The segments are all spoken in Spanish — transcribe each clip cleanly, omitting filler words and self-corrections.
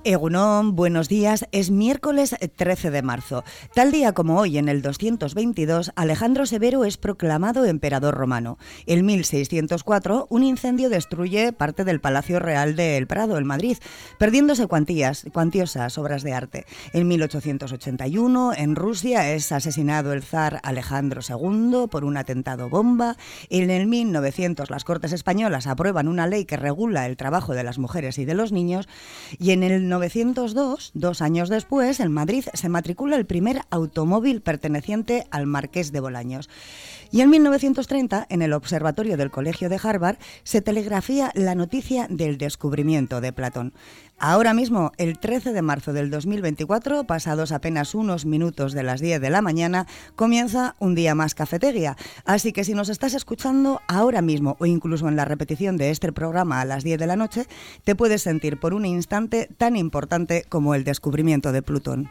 Egunon, buenos días. Es miércoles 13 de marzo. Tal día como hoy, en el 222, Alejandro Severo es proclamado emperador romano. En 1604, un incendio destruye parte del Palacio Real de El Prado, en Madrid, perdiéndose cuantiosas obras de arte. En 1881, en Rusia, es asesinado el zar Alejandro II por un atentado bomba. En el 1900, las Cortes Españolas aprueban una ley que regula el trabajo de las mujeres y de los niños. Y en el 1902, 2 años después, en Madrid se matricula el primer automóvil perteneciente al Marqués de Bolaños. Y en 1930, en el observatorio del Colegio de Harvard, se telegrafía la noticia del descubrimiento de Platón. Ahora mismo, el 13 de marzo del 2024, pasados apenas unos minutos de las 10 de la mañana, comienza un día más cafetería. Así que si nos estás escuchando ahora mismo o incluso en la repetición de este programa a las 10 de la noche, te puedes sentir por un instante tan importante como el descubrimiento de Plutón.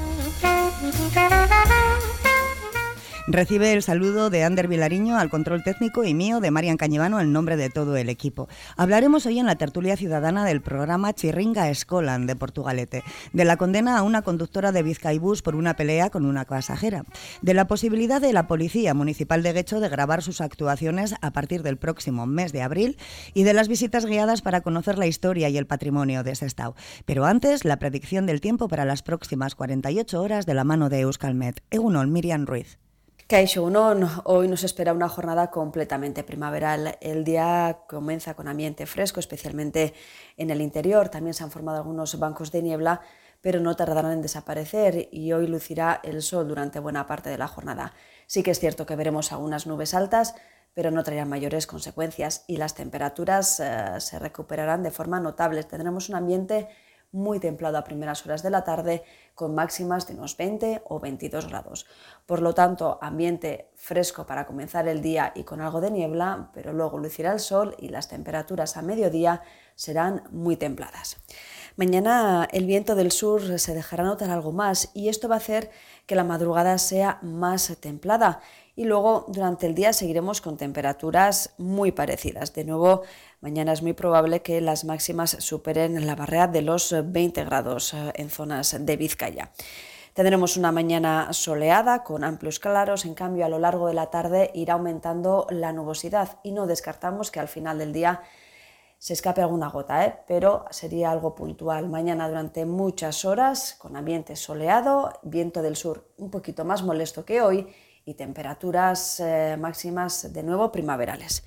Recibe el saludo de Ander Vilariño al control técnico y mío de Marian Cañivano en nombre de todo el equipo. Hablaremos hoy en la tertulia ciudadana del programa Chirringa Escolan de Portugalete, de la condena a una conductora de Bizkaibus por una pelea con una pasajera, de la posibilidad de la Policía Municipal de Guecho de grabar sus actuaciones a partir del próximo mes de abril y de las visitas guiadas para conocer la historia y el patrimonio de Sestao. Pero antes, la predicción del tiempo para las próximas 48 horas de la mano de Euskalmet. Egunon, Miriam Ruiz. Kaixo Egunon, hoy nos espera una jornada completamente primaveral. El día comienza con ambiente fresco, especialmente en el interior. También se han formado algunos bancos de niebla, pero no tardarán en desaparecer y hoy lucirá el sol durante buena parte de la jornada. Sí que es cierto que veremos algunas nubes altas, pero no traerán mayores consecuencias y las temperaturas se recuperarán de forma notable. Tendremos un ambiente muy templado a primeras horas de la tarde, con máximas de unos 20 o 22 grados. Por lo tanto, ambiente fresco para comenzar el día y con algo de niebla, pero luego lucirá el sol y las temperaturas a mediodía serán muy templadas. Mañana el viento del sur se dejará notar algo más y esto va a hacer que la madrugada sea más templada y luego durante el día seguiremos con temperaturas muy parecidas. De nuevo, mañana es muy probable que las máximas superen la barrera de los 20 grados en zonas de Vizcaya. Tendremos una mañana soleada con amplios claros, en cambio a lo largo de la tarde irá aumentando la nubosidad y no descartamos que al final del día se escape alguna gota, pero sería algo puntual. Mañana durante muchas horas con ambiente soleado, viento del sur un poquito más molesto que hoy y temperaturas máximas de nuevo primaverales.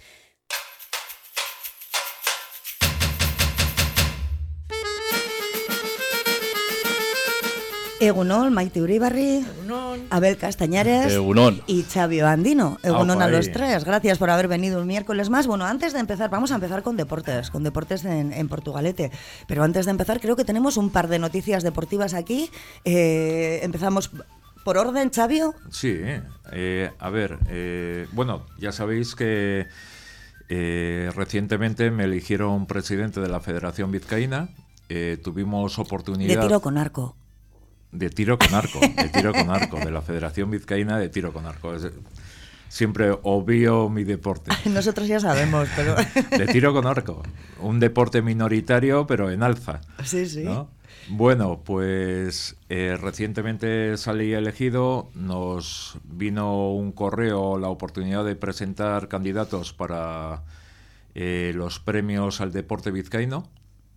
Egunon, Maite Uribarri, Egunon, Abel Castañares Egunon. Y Xavi Andino. Egunon a los ahí. tres. Gracias por haber venido un miércoles más. Bueno, antes de empezar, vamos a empezar con deportes en Portugalete. Pero antes de empezar, creo que tenemos un par de noticias deportivas aquí. Empezamos por orden, Xavi. Sí, a ver, bueno, ya sabéis que recientemente me eligieron presidente de la Federación Vizcaína. Tuvimos oportunidad... De tiro con arco. De tiro con arco, de la Federación Vizcaína de tiro con arco. Siempre obvio mi deporte. Nosotros ya sabemos, pero... De tiro con arco, un deporte minoritario pero en alza. Sí, sí. ¿No? Bueno, pues recientemente salí elegido, nos vino un correo, la oportunidad de presentar candidatos para los premios al deporte vizcaíno.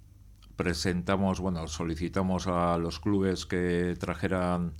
Solicitamos a los clubes que trajeran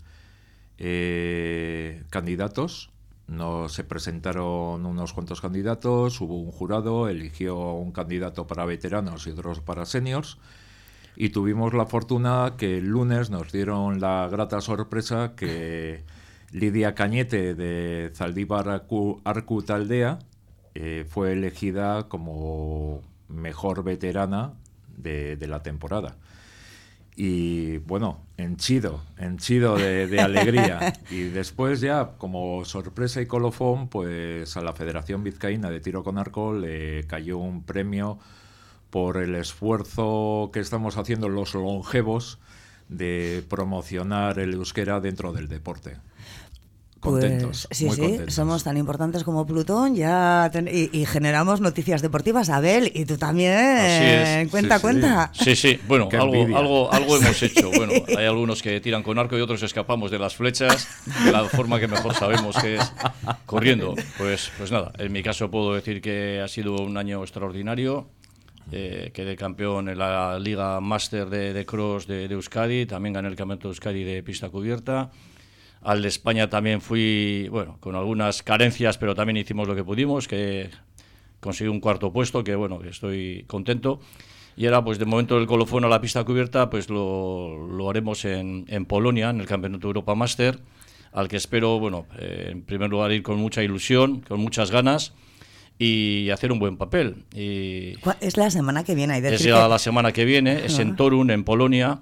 candidatos. Se presentaron unos cuantos candidatos, hubo un jurado, eligió un candidato para veteranos y otros para seniors. Y tuvimos la fortuna que el lunes nos dieron la grata sorpresa que Lidia Cañete de Zaldívar Arku Taldea fue elegida como mejor veterana de la temporada. Y bueno, henchido de alegría. Y después ya, como sorpresa y colofón, pues a la Federación Vizcaína de Tiro con Arco le cayó un premio por el esfuerzo que estamos haciendo los longevos de promocionar el euskera dentro del deporte. Contentos, pues, sí, muy sí, contentos. somos tan importantes como Plutón y generamos noticias deportivas. Abel, y tú también. Así es. Cuenta, Sí, sí. cuenta. Sí, bueno, Qué envidia. algo hemos hecho. Bueno, hay algunos que tiran con arco y otros escapamos de las flechas de la forma que mejor sabemos, que es corriendo. Pues nada, en mi caso puedo decir que ha sido un año extraordinario. Quedé campeón en la Liga Máster de Cross de Euskadi, también gané el Campeonato de Euskadi de pista cubierta. Al de España también fui, bueno, con algunas carencias, pero también hicimos lo que pudimos, que conseguí un cuarto puesto, que bueno, que estoy contento. Y ahora, pues de momento el colofón a la pista cubierta, pues lo haremos en Polonia, en el Campeonato de Europa Máster, al que espero, bueno, en primer lugar ir con mucha ilusión, con muchas ganas y hacer un buen papel. Y Es la semana que viene. es ya la semana que viene, es en Torun, en Polonia.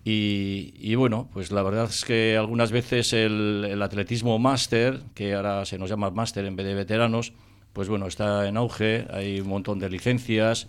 Y bueno, pues la verdad es que algunas veces el atletismo máster, que ahora se nos llama máster en vez de veteranos, pues bueno, está en auge, hay un montón de licencias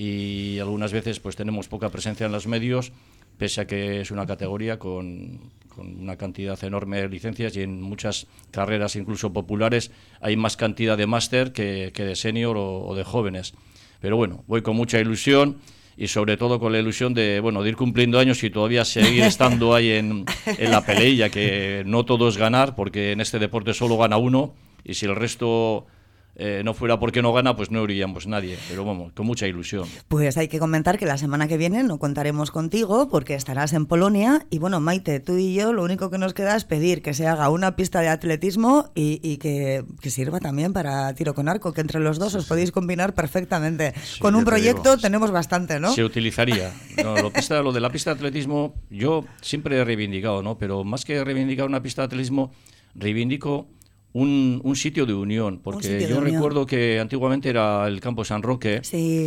y algunas veces pues tenemos poca presencia en los medios, pese a que es una categoría con una cantidad enorme de licencias y en muchas carreras, incluso populares, hay más cantidad de máster que de senior o de jóvenes. Pero bueno, voy con mucha ilusión. Y sobre todo con la ilusión de ir cumpliendo años y todavía seguir estando ahí en la pelea, que no todo es ganar, porque en este deporte solo gana uno, y si el resto no fuera porque no gana, pues no iríamos nadie, pero vamos, con mucha ilusión. Pues hay que comentar que la semana que viene no contaremos contigo porque estarás en Polonia y bueno, Maite, tú y yo lo único que nos queda es pedir que se haga una pista de atletismo y que sirva también para tiro con arco, que entre los dos os podéis combinar perfectamente. Sí, con un ya te proyecto digo. tenemos bastante, ¿no? Se utilizaría. No, lo de la pista de atletismo, yo siempre he reivindicado, ¿no? Pero más que reivindicar una pista de atletismo, reivindico un sitio de unión, porque yo recuerdo que antiguamente era el campo San Roque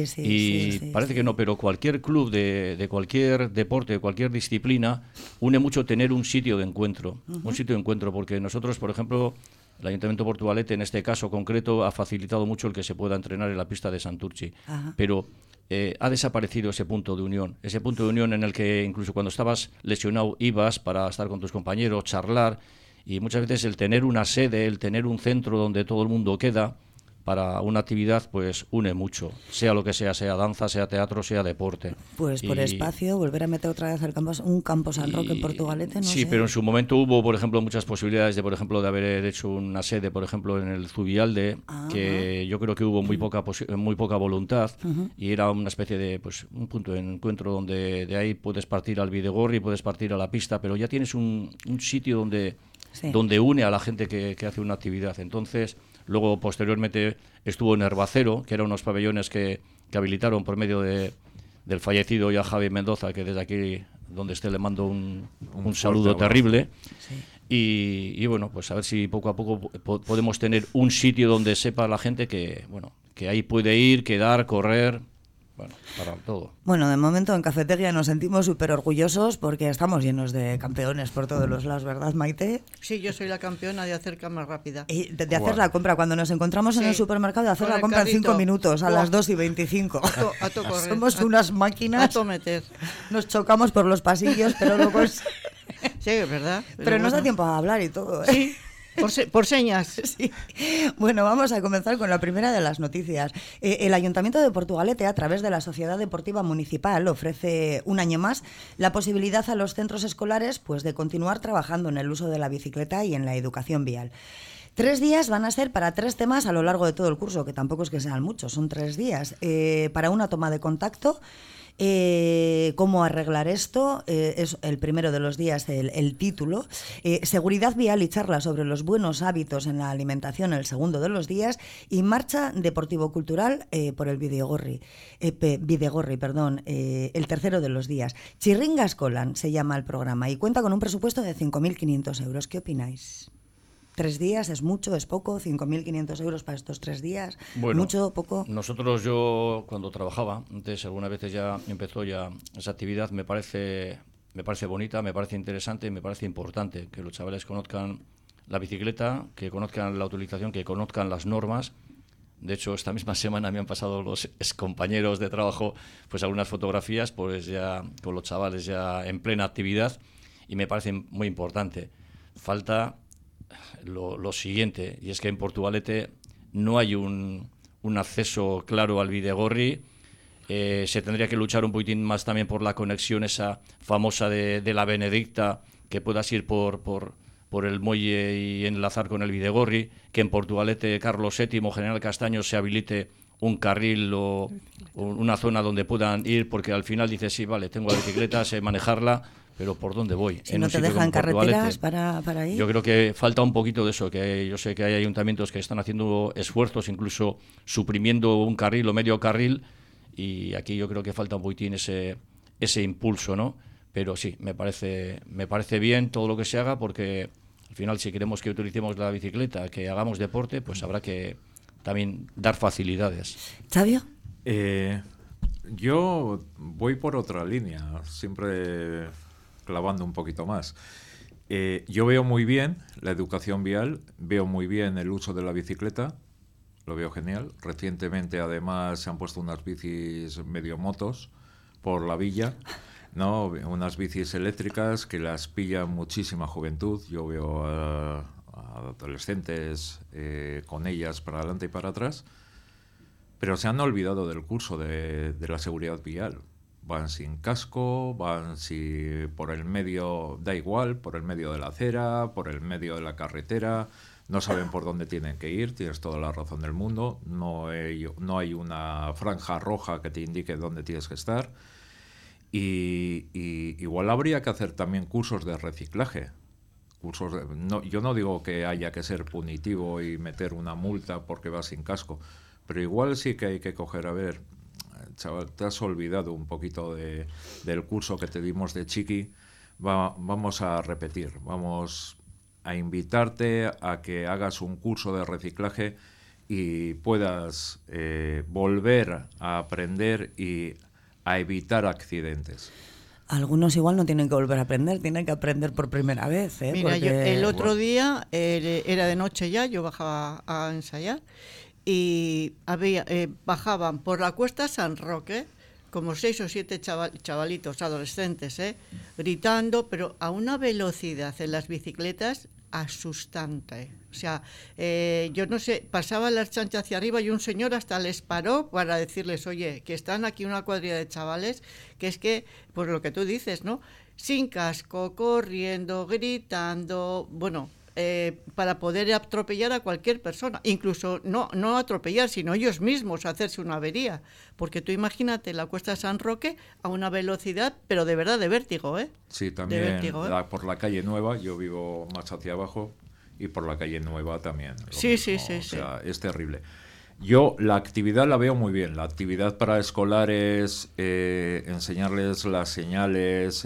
y parece que no, pero cualquier club de cualquier deporte, de cualquier disciplina, une mucho tener un sitio de encuentro, un sitio de encuentro, porque nosotros, por ejemplo, el Ayuntamiento de Portugalete, en este caso concreto, ha facilitado mucho el que se pueda entrenar en la pista de Santurtzi, pero ha desaparecido ese punto de unión en el que incluso cuando estabas lesionado ibas para estar con tus compañeros, charlar. Y muchas veces el tener una sede, el tener un centro donde todo el mundo queda para una actividad, pues une mucho, sea lo que sea danza, sea teatro, sea deporte. Pues por espacio, volver a meter otra vez un campo San Roque en Portugalete, no sé. Sí, pero en su momento hubo, por ejemplo, muchas posibilidades de, por ejemplo, de haber hecho una sede, por ejemplo, en el Zubialde, que yo creo que hubo muy poca voluntad, y era una especie de, pues, un punto de encuentro donde de ahí puedes partir al Bidegorri, puedes partir a la pista, pero ya tienes un sitio donde une a la gente que hace una actividad. Entonces, luego posteriormente estuvo en Herbacero, que eran unos pabellones que habilitaron por medio del fallecido ya Javi Mendoza, que desde aquí, donde esté, le mando un saludo terrible. Sí. Y bueno, pues a ver si poco a poco podemos tener un sitio donde sepa la gente que ahí puede ir, quedar, correr. Bueno, para todo. Bueno, de momento en Cafetería nos sentimos súper orgullosos porque estamos llenos de campeones por todos los lados, ¿verdad, Maite? Sí, yo soy la campeona de hacer cama rápida. Y de hacer la compra, cuando nos encontramos en el supermercado, de hacer la compra en 5 minutos, a las 2:25. A to correr. Somos unas máquinas. A to meter. Nos chocamos por los pasillos, pero luego es... Sí, es verdad. Pero nos da tiempo a hablar y todo, ¿eh? Sí. Por señas. Sí. Bueno, vamos a comenzar con la primera de las noticias. El Ayuntamiento de Portugalete, a través de la Sociedad Deportiva Municipal, ofrece un año más la posibilidad a los centros escolares, pues, de continuar trabajando en el uso de la bicicleta y en la educación vial. 3 días van a ser para 3 temas a lo largo de todo el curso, que tampoco es que sean muchos, son 3 días. Para una toma de contacto, cómo arreglar esto, es el primero de los días el título, seguridad vial y charla sobre los buenos hábitos en la alimentación el segundo de los días, y marcha deportivo-cultural por el Bidegorri, el tercero de los días. Chirringa Escolan se llama el programa y cuenta con un presupuesto de 5.500 euros. ¿Qué opináis? 3 días, ¿es mucho, es poco? 5.500 euros para estos 3 días, bueno, ¿mucho, poco? Nosotros, yo cuando trabajaba, antes algunas veces ya empezó esa actividad, me parece bonita, me parece interesante, me parece importante que los chavales conozcan la bicicleta, que conozcan la utilización, que conozcan las normas. De hecho, esta misma semana me han pasado los excompañeros de trabajo pues algunas fotografías pues ya con los chavales ya en plena actividad y me parece muy importante. Falta lo siguiente, y es que en Portugalete no hay un acceso claro al Bidegorri. Se tendría que luchar un poquitín más también por la conexión esa famosa de la Benedicta, que puedas ir por el muelle y enlazar con el Bidegorri, que en Portugalete Carlos VII, General Castaño, se habilite un carril o una zona donde puedan ir, porque al final dices, sí, vale, tengo la bicicleta, sé manejarla, pero ¿por dónde voy? Si no te dejan carreteras para ir. Yo creo que falta un poquito de eso, que yo sé que hay ayuntamientos que están haciendo esfuerzos, incluso suprimiendo un carril o medio carril, y aquí yo creo que falta un poquitín ese impulso, ¿no? Pero sí, me parece bien todo lo que se haga, porque al final, si queremos que utilicemos la bicicleta, que hagamos deporte, pues habrá que también dar facilidades. ¿Xavi? Yo voy por otra línea, siempre clavando un poquito más. Yo veo muy bien la educación vial, veo muy bien el uso de la bicicleta, lo veo genial. Recientemente, además, se han puesto unas bicis medio motos por la villa, ¿no? Unas bicis eléctricas que las pilla muchísima juventud. Yo veo a adolescentes con ellas para adelante y para atrás, pero se han olvidado del curso de la seguridad vial. Van sin casco, van por el medio, da igual, por el medio de la acera, por el medio de la carretera, no saben por dónde tienen que ir, tienes toda la razón del mundo, no hay una franja roja que te indique dónde tienes que estar, y igual habría que hacer también cursos de reciclaje. Yo no digo que haya que ser punitivo y meter una multa porque vas sin casco, pero igual sí que hay que coger, a ver, chaval, te has olvidado un poquito del curso que te dimos de chiqui, vamos a repetir, vamos a invitarte a que hagas un curso de reciclaje y puedas volver a aprender y a evitar accidentes. Algunos igual no tienen que volver a aprender, tienen que aprender por primera vez. Mira, porque... yo el otro día, era de noche ya, yo bajaba a ensayar y bajaban por la cuesta San Roque como 6 o 7 chavalitos adolescentes, gritando, pero a una velocidad en las bicicletas asustante. O sea, yo no sé, pasaba la chancha hacia arriba y un señor hasta les paró para decirles, oye, que están aquí una cuadrilla de chavales, que es que, por lo que tú dices, ¿no? Sin casco, corriendo, gritando, bueno, para poder atropellar a cualquier persona, incluso no atropellar, sino ellos mismos hacerse una avería, porque tú imagínate la cuesta San Roque a una velocidad, pero de verdad de vértigo, ¿eh? Sí, también de vértigo, por la calle Nueva, yo vivo más hacia abajo, y por la calle Nueva también. Sí. O sea, es terrible. Yo la actividad la veo muy bien, la actividad para escolares, enseñarles las señales,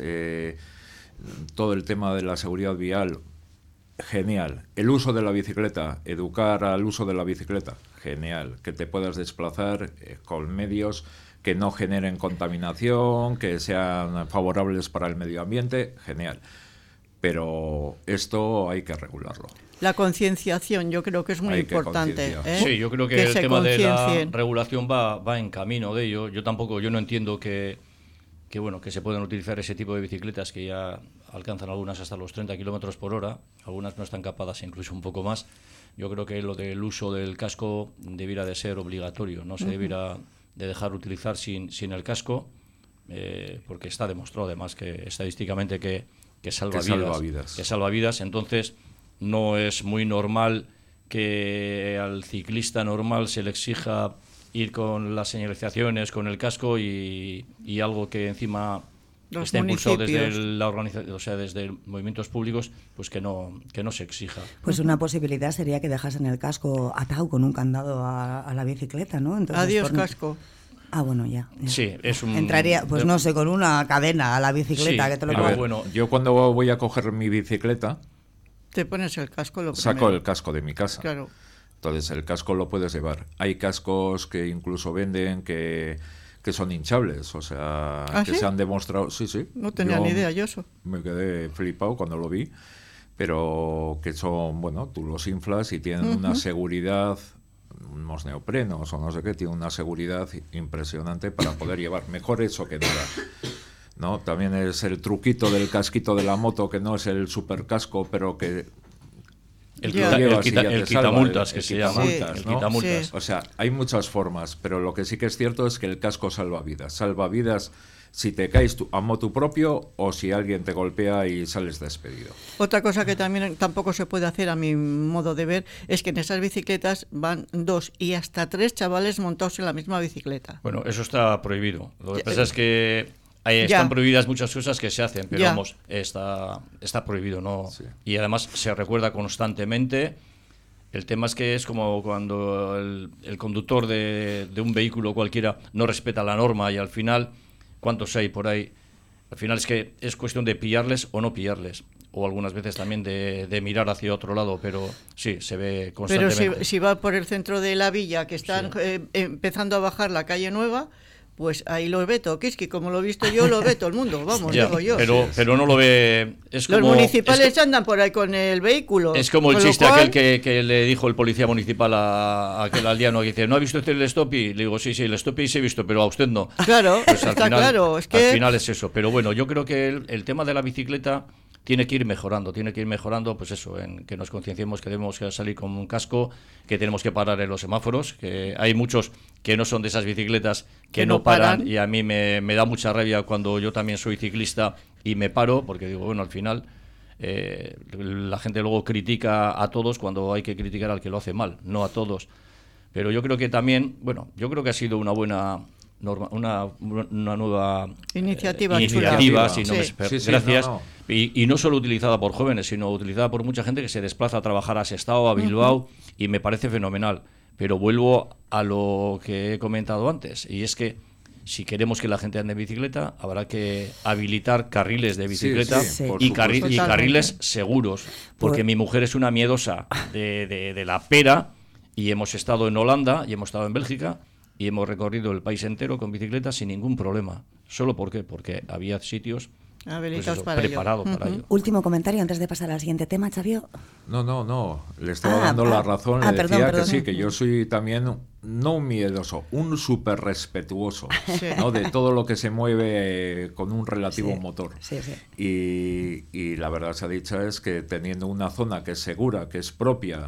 todo el tema de la seguridad vial, genial. El uso de la bicicleta, educar al uso de la bicicleta, genial. Que te puedas desplazar con medios que no generen contaminación, que sean favorables para el medio ambiente, genial. Pero esto hay que regularlo. La concienciación yo creo que es muy importante. Sí, yo creo que el tema de la regulación va en camino de ello. Yo no entiendo que se puedan utilizar ese tipo de bicicletas que ya alcanzan algunas hasta los 30 kilómetros por hora, algunas no están capadas incluso un poco más. Yo creo que lo del uso del casco debiera de ser obligatorio, no se debiera de dejar utilizar sin el casco, porque está demostrado además que estadísticamente que salva vidas. Entonces no es muy normal que al ciclista normal se le exija ir con las señalizaciones, con el casco y algo que encima está impulsado desde la organización, o sea, desde movimientos públicos, pues que no se exija. Pues una posibilidad sería que dejasen el casco atado con un candado a la bicicleta, ¿no? Entonces, adiós casco. Ah, bueno, ya. Sí, es un... Entraría, pues no sé, con una cadena a la bicicleta. Sí, que te lo yo cuando voy a coger mi bicicleta... Te pones el casco lo saco primero. El casco de mi casa. Claro. Entonces el casco lo puedes llevar. Hay cascos que incluso venden que son hinchables, o sea, que ¿sí? se han demostrado... Sí. No tenía ni idea yo eso. Me quedé flipado cuando lo vi, pero que son, bueno, tú los inflas y tienen una seguridad, unos neoprenos o no sé qué, tienen una seguridad impresionante para poder llevar. Mejor eso que nada. ¿No? También es el truquito del casquito de la moto, que no es el super casco, pero que El llevas y ya te salva, quitamultas, que se llama. Quitamultas, El ¿no? quitamultas. O sea, hay muchas formas, pero lo que sí que es cierto es que el casco salva vidas. Salva vidas si te caes a motu propio o si alguien te golpea y sales despedido. Otra cosa que también tampoco se puede hacer, a mi modo de ver, es que en esas bicicletas van 2 y hasta 3 chavales montados en la misma bicicleta. Bueno, eso está prohibido. Lo que pasa es que están prohibidas muchas cosas que se hacen, pero vamos, está prohibido, ¿no? Sí. Y además se recuerda constantemente. El tema es que es como cuando el conductor de un vehículo cualquiera no respeta la norma y al final, ¿cuántos hay por ahí? Al final es que es cuestión de pillarles o no pillarles. O algunas veces también de mirar hacia otro lado, pero sí, se ve constantemente. Pero si va por el centro de la villa, que están empezando a bajar la calle nueva, pues ahí lo ve Tokiski, como lo he visto yo, lo ve todo el mundo, vamos, digo yo. Pero no lo ve... Los municipales andan por ahí con el vehículo. Es como el chiste aquel que le dijo el policía municipal a aquel aldeano, que dice, ¿no ha visto usted el stopi? Le digo, sí, el stopi sí he visto, pero a usted no. Claro, pues está claro. Es que... Al final es eso, pero bueno, yo creo que el tema de la bicicleta tiene que ir mejorando, pues eso, en que nos concienciemos que debemos salir con un casco, que tenemos que parar en los semáforos, que hay muchos que no son de esas bicicletas que no paran, y a mí me da mucha rabia cuando yo también soy ciclista y me paro, porque digo, bueno, al final la gente luego critica a todos cuando hay que criticar al que lo hace mal, no a todos. Pero yo creo que también, bueno, yo creo que ha sido una buena... una nueva iniciativa, sí, gracias. No. Y no solo utilizada por jóvenes, sino utilizada por mucha gente que se desplaza a trabajar a Sestao, a Bilbao, y me parece fenomenal. Pero vuelvo a lo que he comentado antes, y es que si queremos que la gente ande en bicicleta, habrá que habilitar carriles de bicicleta y carriles seguros, porque mi mujer es una miedosa de la pera, y hemos estado en Holanda y hemos estado en Bélgica, y hemos recorrido el país entero con bicicleta sin ningún problema. ¿Solo por qué? Porque había sitios habilitados preparados para ello. Último comentario antes de pasar al siguiente tema, Xavier. No. Le estaba dando la razón. Le decía que sí, que yo soy también, no un miedoso, un súper respetuoso, ¿no? De todo lo que se mueve con un relativo motor. Sí. Y la verdad se ha dicho es que teniendo una zona que es segura, que es propia,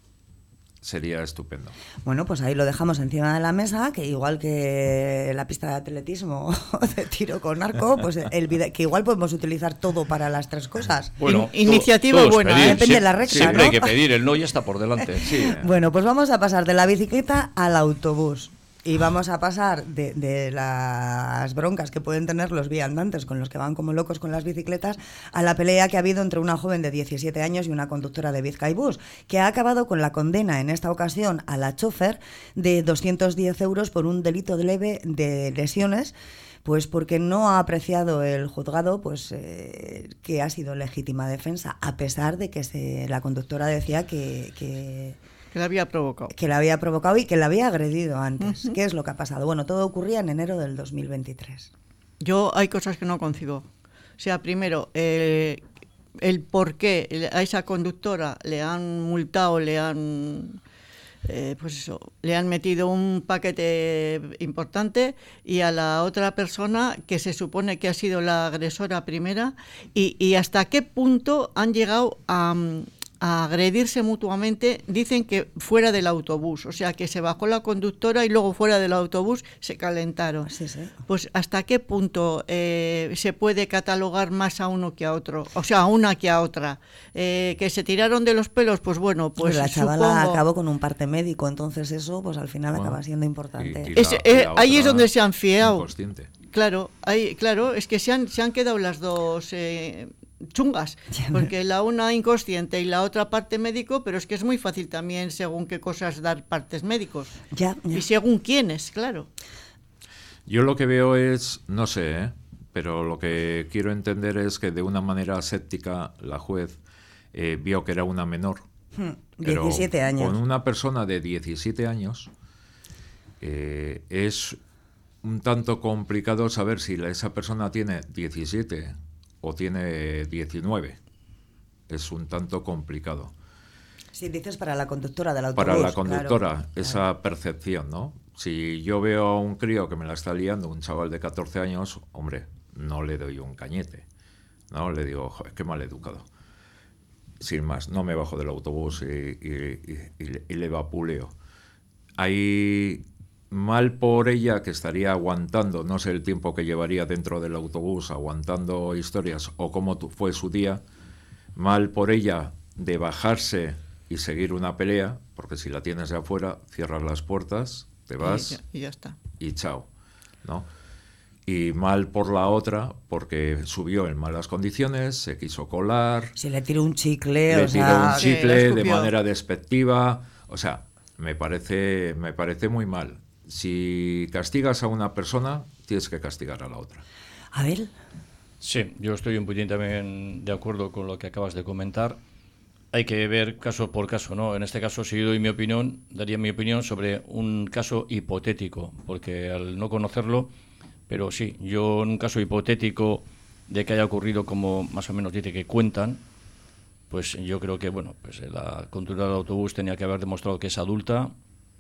sería estupendo. Bueno, pues ahí lo dejamos encima de la mesa, que igual que la pista de atletismo o de tiro con arco, pues que igual podemos utilizar todo para las tres cosas. Bueno, iniciativa buena, pedir, depende de la recta, siempre ¿no? hay que pedir, el no ya está por delante. Sí. Bueno, pues vamos a pasar de la bicicleta al autobús. Y vamos a pasar de las broncas que pueden tener los viandantes con los que van como locos con las bicicletas a la pelea que ha habido entre una joven de 17 años y una conductora de Bizkaibus, que ha acabado con la condena en esta ocasión a la chofer de 210 euros por un delito leve de lesiones, pues porque no ha apreciado el juzgado pues que ha sido legítima defensa, a pesar de que la conductora decía que la había provocado. Que la había provocado y que la había agredido antes. ¿Qué es lo que ha pasado? Bueno, todo ocurría en enero del 2023. Yo hay cosas que no concibo. O sea, primero, el por qué a esa conductora le han multado, le han metido un paquete importante, y a la otra persona que se supone que ha sido la agresora primera, y hasta qué punto han llegado a agredirse mutuamente. Dicen que fuera del autobús, o sea, que se bajó la conductora y luego fuera del autobús se calentaron. Sí. Pues hasta qué punto se puede catalogar más a uno que a otro, o sea, a una que a otra. Que se tiraron de los pelos, pues bueno, pues la chavala acabó con un parte médico, entonces eso pues al final acaba siendo importante. Ahí es donde se han fiado. Claro, es que se han quedado las dos chungas, porque la una inconsciente y la otra parte médico, pero es que es muy fácil también según qué cosas dar partes médicos. Ya. Y según quiénes, claro. Yo lo que veo es, no sé, pero lo que quiero entender es que de una manera aséptica la juez vio que era una menor. 17 años. Con una persona de 17 años es un tanto complicado saber si esa persona tiene 17 o tiene 19. Es un tanto complicado. Si dices para la conductora del autobús. Para la conductora, claro. Esa percepción, ¿no? Si yo veo a un crío que me la está liando, un chaval de 14 años, hombre, no le doy un cañete, ¿no? Le digo, joder, qué mal educado. sin más, no me bajo del autobús y le vapuleo. Hay mal por ella, que estaría aguantando, no sé el tiempo que llevaría dentro del autobús aguantando historias o cómo fue su día. Mal por ella de bajarse y seguir una pelea, porque si la tienes de afuera, cierras las puertas, te vas y ya está. Y chao, ¿no? Y mal por la otra, porque subió en malas condiciones, se quiso colar. Se le tiró un chicle, le tiró un chicle de escupió. manera despectiva. O sea, me parece muy mal. Si castigas a una persona, tienes que castigar a la otra. A ver. Sí, yo estoy un poquitín también de acuerdo con lo que acabas de comentar. Hay que ver caso por caso, ¿no? En este caso, si yo doy mi opinión, daría mi opinión sobre un caso hipotético, porque al no conocerlo, pero sí, yo en un caso hipotético de que haya ocurrido como más o menos dice que cuentan, pues yo creo que, bueno, pues la conductora del autobús tenía que haber demostrado que es adulta,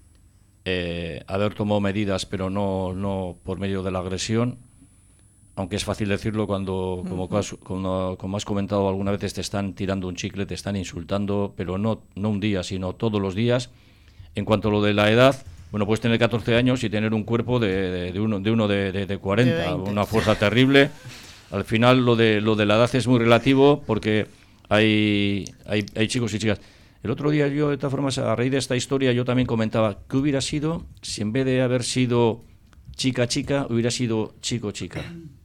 haber tomado medidas, pero no por medio de la agresión, aunque es fácil decirlo cuando, como has comentado alguna vez, te están tirando un chicle, te están insultando, pero no un día, sino todos los días. En cuanto a lo de la edad, bueno, puedes tener 14 años y tener un cuerpo de uno de 40, de 20. Una fuerza terrible. Al final lo de la edad es muy relativo, porque hay chicos y chicas. El otro día yo, de todas formas, a raíz de esta historia, yo también comentaba qué hubiera sido si en vez de haber sido chica, hubiera sido chico-chica.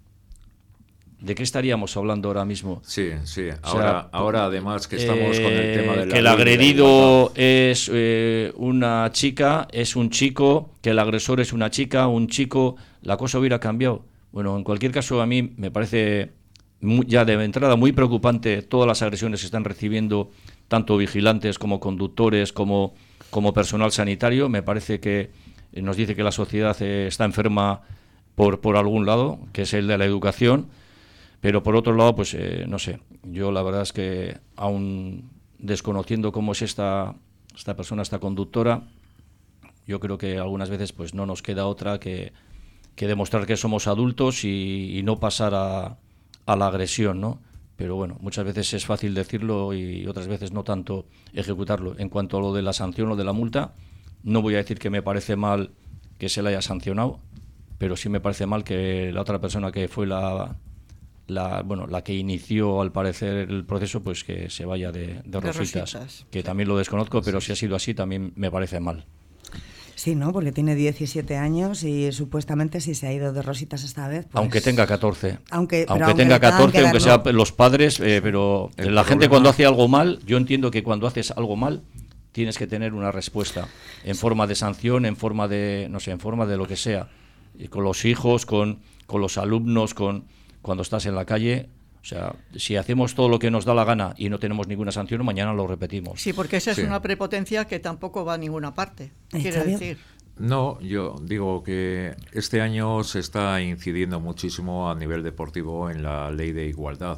¿De qué estaríamos hablando ahora mismo? Sí. Ahora Además que estamos con el tema de la... Que el agredido es una chica, es un chico, que el agresor es una chica, un chico, la cosa hubiera cambiado. Bueno, en cualquier caso, a mí me parece ya de entrada muy preocupante todas las agresiones que están recibiendo tanto vigilantes como conductores, como personal sanitario. Me parece que nos dice que la sociedad está enferma por algún lado, que es el de la educación. Pero por otro lado, pues no sé, yo la verdad es que aún desconociendo cómo es esta persona, esta conductora, yo creo que algunas veces pues no nos queda otra que demostrar que somos adultos y no pasar a la agresión, ¿no? Pero bueno, muchas veces es fácil decirlo y otras veces no tanto ejecutarlo. En cuanto a lo de la sanción o de la multa, no voy a decir que me parece mal que se la haya sancionado, pero sí me parece mal que la otra persona que fue la que inició al parecer el proceso, pues que se vaya de rositas, que también lo desconozco, pero si ha sido así también me parece mal. Sí, ¿no? Porque tiene 17 años y supuestamente si se ha ido de rositas esta vez... Pues... Aunque tenga 14. Aunque tenga 14, aunque sea los padres, pero la gente cuando hace algo mal, yo entiendo que cuando haces algo mal tienes que tener una respuesta en forma de sanción, en forma de, no sé, en forma de lo que sea. Y con los hijos, con los alumnos, cuando estás en la calle, o sea, si hacemos todo lo que nos da la gana y no tenemos ninguna sanción, mañana lo repetimos. Sí, porque esa es una prepotencia que tampoco va a ninguna parte, quiero decir. No, yo digo que este año se está incidiendo muchísimo a nivel deportivo en la ley de igualdad.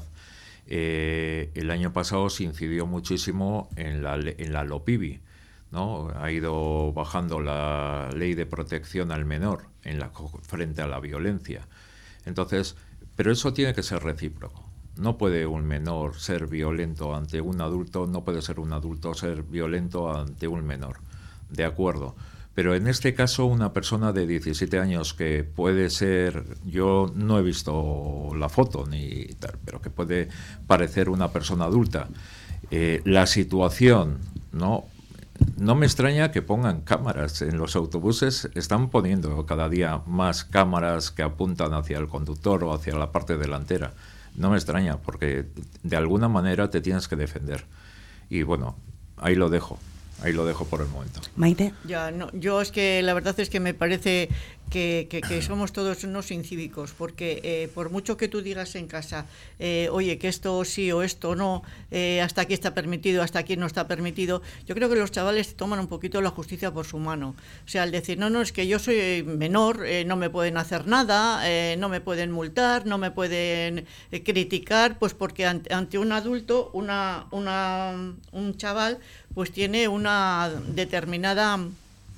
El año pasado se incidió muchísimo en la LOPIBI, ¿no? Ha ido bajando la ley de protección al menor frente a la violencia. Entonces, pero eso tiene que ser recíproco. No puede un menor ser violento ante un adulto, no puede ser un adulto ser violento ante un menor. De acuerdo. Pero en este caso, una persona de 17 años que puede ser, yo no he visto la foto ni tal, pero que puede parecer una persona adulta. La situación, ¿no? No me extraña que pongan cámaras. En los autobuses están poniendo cada día más cámaras que apuntan hacia el conductor o hacia la parte delantera. No me extraña, porque de alguna manera te tienes que defender. Y bueno, ahí lo dejo por el momento. Maite. Ya, no, yo es que la verdad es que me parece que somos todos unos incívicos, porque por mucho que tú digas en casa, oye, que esto sí o esto no, hasta aquí está permitido, hasta aquí no está permitido, yo creo que los chavales toman un poquito la justicia por su mano. O sea, al decir, no, es que yo soy menor, no me pueden hacer nada, no me pueden multar, no me pueden criticar, pues porque ante un adulto, un chaval, pues tiene una determinada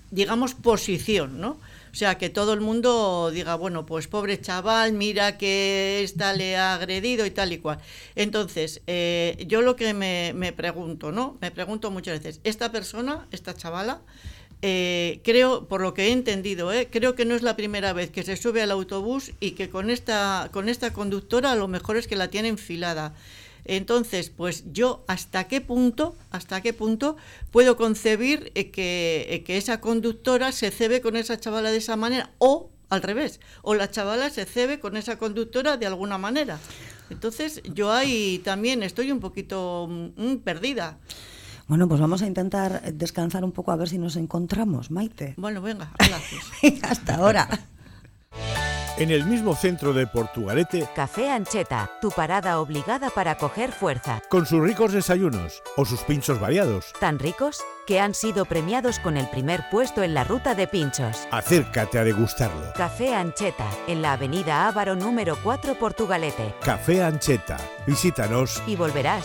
digamos, posición, ¿no? O sea, que todo el mundo diga, bueno, pues pobre chaval, mira que esta le ha agredido y tal y cual. Entonces, yo lo que me pregunto, ¿no? Me pregunto muchas veces, esta persona, esta chavala, creo, por lo que he entendido, creo que no es la primera vez que se sube al autobús y que con esta conductora a lo mejor es que la tiene enfilada. Entonces, pues yo hasta qué punto puedo concebir que esa conductora se cebe con esa chavala de esa manera, o al revés, o la chavala se cebe con esa conductora de alguna manera. Entonces, yo ahí también estoy un poquito perdida. Bueno, pues vamos a intentar descansar un poco a ver si nos encontramos, Maite. Bueno, venga, gracias. Hasta ahora. En el mismo centro de Portugalete, Café Ancheta, tu parada obligada para coger fuerza. con sus ricos desayunos o sus pinchos variados. Tan ricos que han sido premiados con el primer puesto en la ruta de pinchos. Acércate a degustarlo. Café Ancheta, en la avenida Ávaro número 4 Portugalete. Café Ancheta. Visítanos. Y volverás.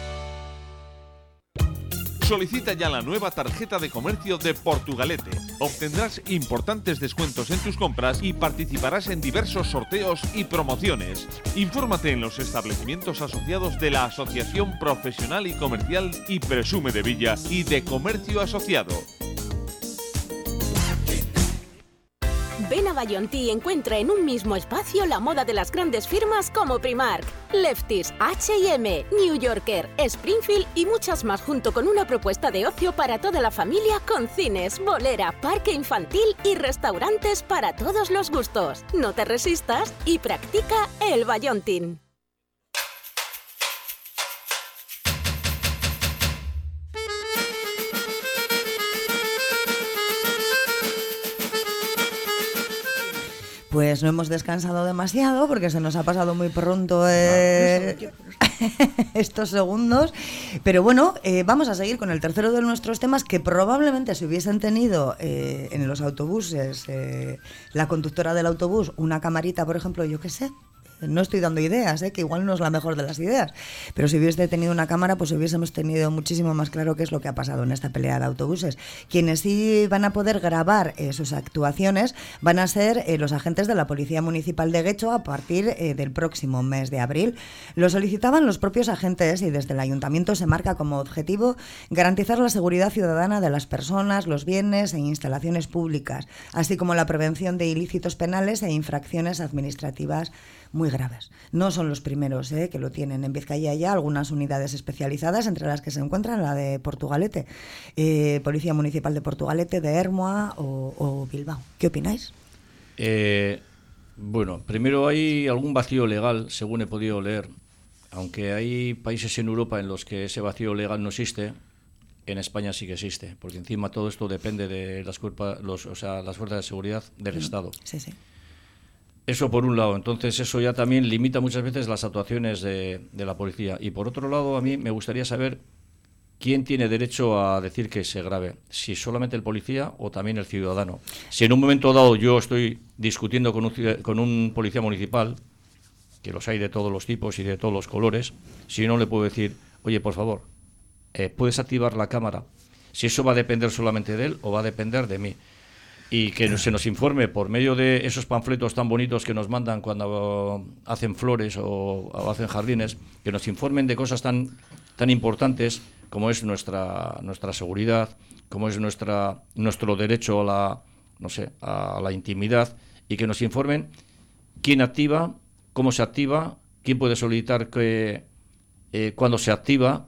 Solicita ya la nueva tarjeta de comercio de Portugalete. Obtendrás importantes descuentos en tus compras y participarás en diversos sorteos y promociones. Infórmate en los establecimientos asociados de la Asociación Profesional y Comercial y Presume de Villa y de Comercio Asociado. Ven a Vallonti y encuentra en un mismo espacio la moda de las grandes firmas como Primark, Lefties, H&M, New Yorker, Springfield y muchas más, junto con una propuesta de ocio para toda la familia con cines, bolera, parque infantil y restaurantes para todos los gustos. No te resistas y practica el Vallontin. Pues no hemos descansado demasiado porque se nos ha pasado muy pronto estos segundos. Pero bueno, vamos a seguir con el tercero de nuestros temas, que probablemente si hubiesen tenido en los autobuses, la conductora del autobús, una camarita, por ejemplo, yo qué sé. No estoy dando ideas, que igual no es la mejor de las ideas, pero si hubiese tenido una cámara, pues hubiésemos tenido muchísimo más claro qué es lo que ha pasado en esta pelea de autobuses. Quienes sí van a poder grabar sus actuaciones van a ser los agentes de la Policía Municipal de Guecho a partir del próximo mes de abril. Lo solicitaban los propios agentes y desde el Ayuntamiento se marca como objetivo garantizar la seguridad ciudadana de las personas, los bienes e instalaciones públicas, así como la prevención de ilícitos penales e infracciones administrativas muy graves. No son los primeros que lo tienen. En Vizcaya ya algunas unidades especializadas, entre las que se encuentran la de Portugalete, Policía Municipal de Portugalete, de Ermua o Bilbao. ¿Qué opináis? Bueno, primero hay algún vacío legal, según he podido leer. Aunque hay países en Europa en los que ese vacío legal no existe, en España sí que existe, porque encima todo esto depende de las fuerzas de seguridad del Estado. Sí, sí. Eso por un lado. Entonces eso ya también limita muchas veces las actuaciones de la policía. Y por otro lado, a mí me gustaría saber quién tiene derecho a decir que se grabe, si solamente el policía o también el ciudadano. Si en un momento dado yo estoy discutiendo con un policía municipal, que los hay de todos los tipos y de todos los colores, si yo no le puedo decir, oye, por favor, ¿puedes activar la cámara? Si eso va a depender solamente de él o va a depender de mí. Y que se nos informe por medio de esos panfletos tan bonitos que nos mandan cuando hacen flores o hacen jardines, que nos informen de cosas tan importantes como es nuestra seguridad, como es nuestro derecho a la intimidad, y que nos informen quién activa, cómo se activa, quién puede solicitar cuándo se activa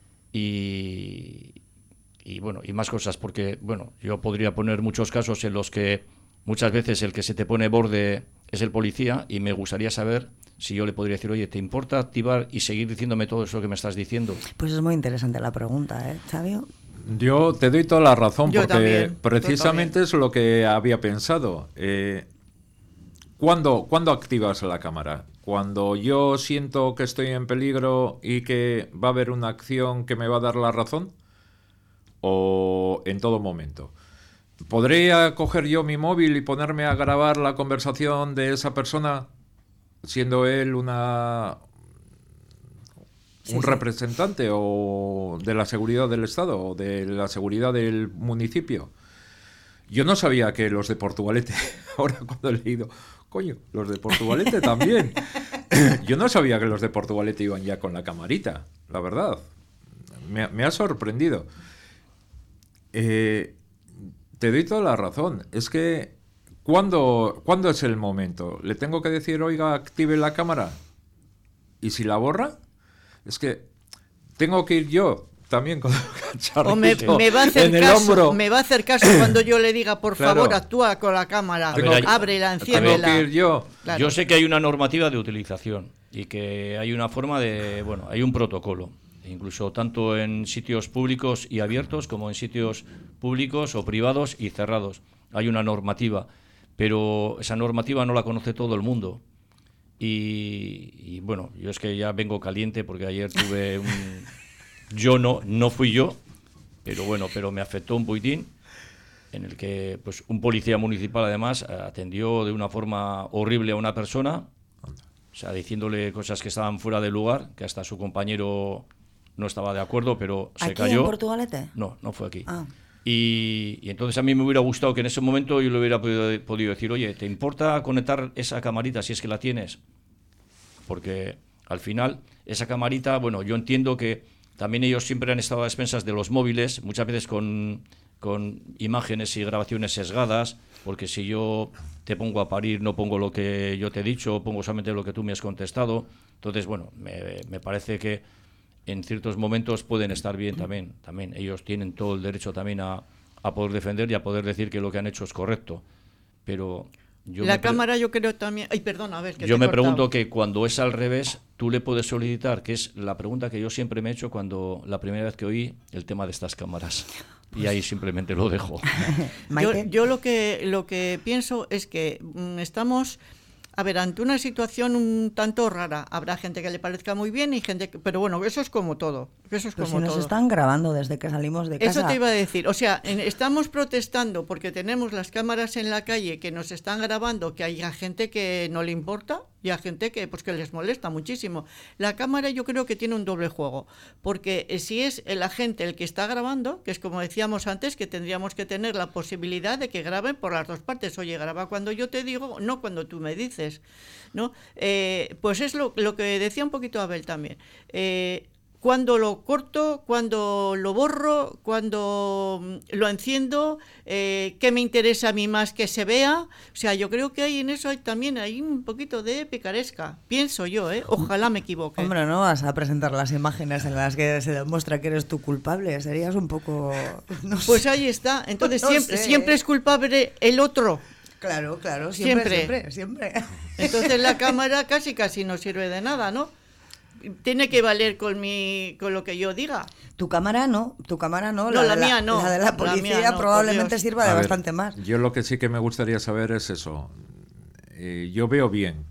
y bueno, y más cosas, porque bueno, yo podría poner muchos casos en los que muchas veces el que se te pone borde es el policía, y me gustaría saber si yo le podría decir, oye, ¿te importa activar y seguir diciéndome todo eso que me estás diciendo? Pues es muy interesante la pregunta, Xabio. Yo te doy toda la razón, Yo porque también, precisamente es lo que había pensado. ¿Cuándo activas la cámara? ¿Cuando yo siento que estoy en peligro y que va a haber una acción que me va a dar la razón? ¿O en todo momento? ¿Podría coger yo mi móvil y ponerme a grabar la conversación de esa persona, siendo él un representante o de la seguridad del Estado o de la seguridad del municipio? Yo no sabía que los de Portugalete, ahora cuando he leído, coño, los de Portugalete también. Yo no sabía que los de Portugalete iban ya con la camarita, la verdad. Me ha sorprendido. Te doy toda la razón. Es que, ¿cuándo es el momento? ¿Le tengo que decir, oiga, active la cámara? ¿Y si la borra? Es que tengo que ir yo también con el cacharrito me va a hacer en el caso, hombro. me va a hacer caso cuando yo le diga, por favor, actúa con la cámara, ábrela, enciéndela. Tengo que ir yo. Claro. Yo sé que hay una normativa de utilización y que hay una forma de, bueno, hay un protocolo, incluso tanto en sitios públicos y abiertos como en sitios públicos o privados y cerrados. Hay una normativa, pero esa normativa no la conoce todo el mundo. Y bueno, yo es que ya vengo caliente porque ayer tuve un... Yo no fui yo, pero me afectó un poquitín, en el que pues un policía municipal además atendió de una forma horrible a una persona, o sea, diciéndole cosas que estaban fuera de lugar, que hasta su compañero no estaba de acuerdo, pero se cayó. ¿Aquí en Portugalete? No fue aquí. Ah. Y entonces a mí me hubiera gustado que en ese momento yo le hubiera podido decir, oye, ¿te importa conectar esa camarita si es que la tienes? Porque al final esa camarita, bueno, yo entiendo que también ellos siempre han estado a expensas de los móviles, muchas veces con imágenes y grabaciones sesgadas, porque si yo te pongo a parir no pongo lo que yo te he dicho, pongo solamente lo que tú me has contestado. Entonces, bueno, me parece que en ciertos momentos pueden estar bien también. Ellos tienen todo el derecho también a poder defender y a poder decir que lo que han hecho es correcto. Pero la cámara yo creo también... Ay, perdón, a ver, que yo me pregunto que cuando es al revés, tú le puedes solicitar, que es la pregunta que yo siempre me he hecho cuando la primera vez que oí el tema de estas cámaras. Y ahí simplemente lo dejo. yo lo que pienso es que estamos... A ver, ante una situación un tanto rara, habrá gente que le parezca muy bien y gente que... Pero bueno, eso es como todo. Eso es pues como si nos todo. están grabando desde que salimos de casa. Eso te iba a decir. O sea, estamos protestando porque tenemos las cámaras en la calle que nos están grabando, que hay gente que no le importa y hay gente que pues que les molesta muchísimo. La cámara yo creo que tiene un doble juego, porque si es la gente el que está grabando, que es como decíamos antes, que tendríamos que tener la posibilidad de que graben por las dos partes. Oye, graba cuando yo te digo, no cuando tú me dices, ¿no? Pues es lo que decía un poquito Abel también. Cuando lo corto, cuando lo borro, cuando lo enciendo, qué me interesa a mí más que se vea. O sea, yo creo que en eso hay un poquito de picaresca, pienso yo, ojalá me equivoque. Hombre, no vas a presentar las imágenes en las que se demuestra que eres tú culpable, serías un poco... No sé. Pues ahí está, entonces no siempre es culpable el otro. Claro, siempre. Entonces la cámara casi no sirve de nada, ¿no? Tiene que valer con lo que yo diga. Tu cámara no, no, la mía no. La de la policía la mía probablemente sirva de bastante más. Yo lo que sí que me gustaría saber es eso. Yo veo bien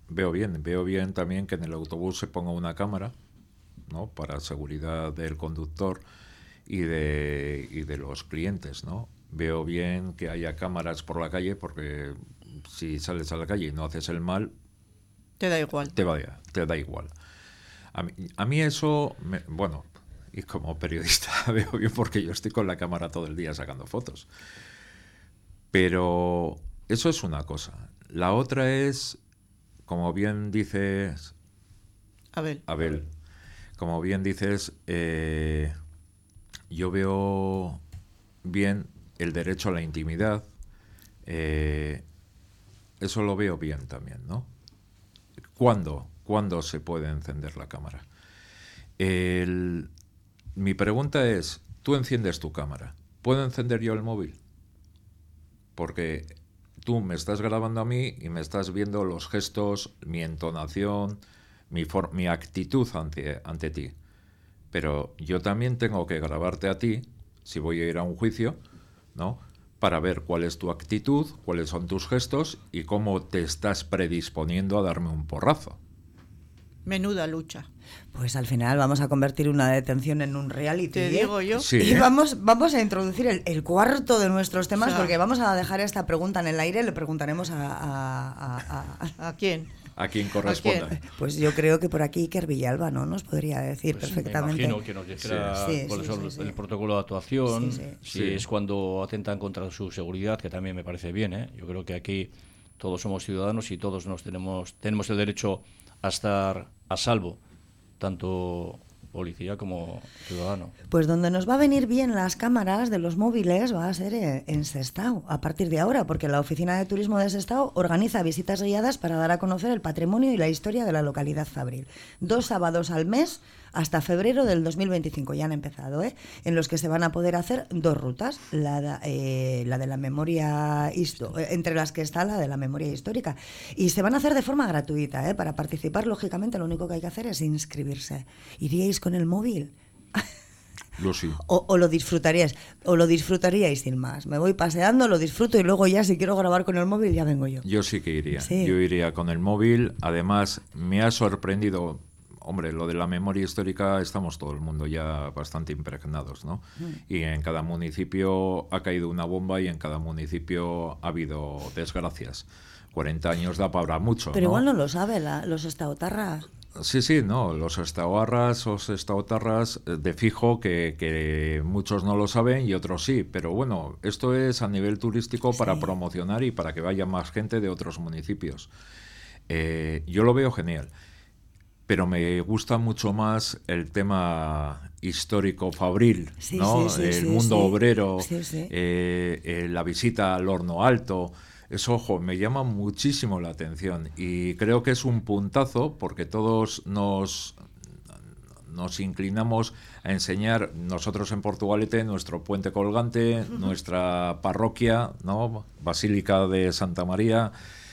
también que en el autobús se ponga una cámara, ¿no? Para seguridad del conductor y de los clientes, ¿no? Veo bien que haya cámaras por la calle porque si sales a la calle y no haces el mal, te da igual. Te da igual. A mí eso, bueno, y como periodista veo bien porque yo estoy con la cámara todo el día sacando fotos. Pero eso es una cosa. La otra es, como bien dices... Abel, como bien dices, yo veo bien el derecho a la intimidad. Eso lo veo bien también, ¿no? ¿Cuándo se puede encender la cámara? Mi pregunta es, tú enciendes tu cámara, ¿puedo encender yo el móvil? Porque tú me estás grabando a mí y me estás viendo los gestos, mi entonación, mi actitud ante ti. Pero yo también tengo que grabarte a ti, si voy a ir a un juicio, ¿no? Para ver cuál es tu actitud, cuáles son tus gestos y cómo te estás predisponiendo a darme un porrazo. Menuda lucha. Pues al final vamos a convertir una detención en un reality. Te digo yo. Sí, y vamos a introducir el cuarto de nuestros temas, porque vamos a dejar esta pregunta en el aire. Le preguntaremos ¿A quién? a quien corresponda. Pues yo creo que por aquí Iker Villalba, ¿no? Nos podría decir pues perfectamente. Me imagino que nos dijera cuáles son el protocolo de actuación, si es cuando atentan contra su seguridad, que también me parece bien, ¿eh? Yo creo que aquí todos somos ciudadanos y todos tenemos el derecho a estar a salvo, tanto policía como ciudadano. Pues donde nos va a venir bien las cámaras de los móviles va a ser en Sestao, a partir de ahora, porque la Oficina de Turismo de Sestao organiza visitas guiadas para dar a conocer el patrimonio y la historia de la localidad fabril. 2 sábados al mes hasta febrero del 2025, ya han empezado, en los que se van a poder hacer 2 rutas, la de la memoria entre las que está la de la memoria histórica, y se van a hacer de forma gratuita. Para participar, lógicamente, lo único que hay que hacer es inscribirse. ¿Iríais con el móvil? Yo sí. O lo disfrutaríais sin más. Me voy paseando, lo disfruto y luego ya si quiero grabar con el móvil ya vengo yo. Yo sí que iría. Sí. Yo iría con el móvil. Además, me ha sorprendido. Hombre, lo de la memoria histórica estamos todo el mundo ya bastante impregnados, ¿no? Y en cada municipio ha caído una bomba y en cada municipio ha habido desgracias. 40 años da para mucho, pero ¿no? igual no lo sabe los estaotarras. Sí, no, los estaotarras de fijo que muchos no lo saben y otros sí, pero bueno, esto es a nivel turístico para promocionar y para que vaya más gente de otros municipios. Yo lo veo genial. Pero me gusta mucho más el tema histórico fabril, ¿no? El mundo obrero, la visita al Horno Alto. Eso, ojo, me llama muchísimo la atención y creo que es un puntazo porque todos nos inclinamos a enseñar, nosotros en Portugalete, nuestro puente colgante, nuestra parroquia, ¿no? Basílica de Santa María,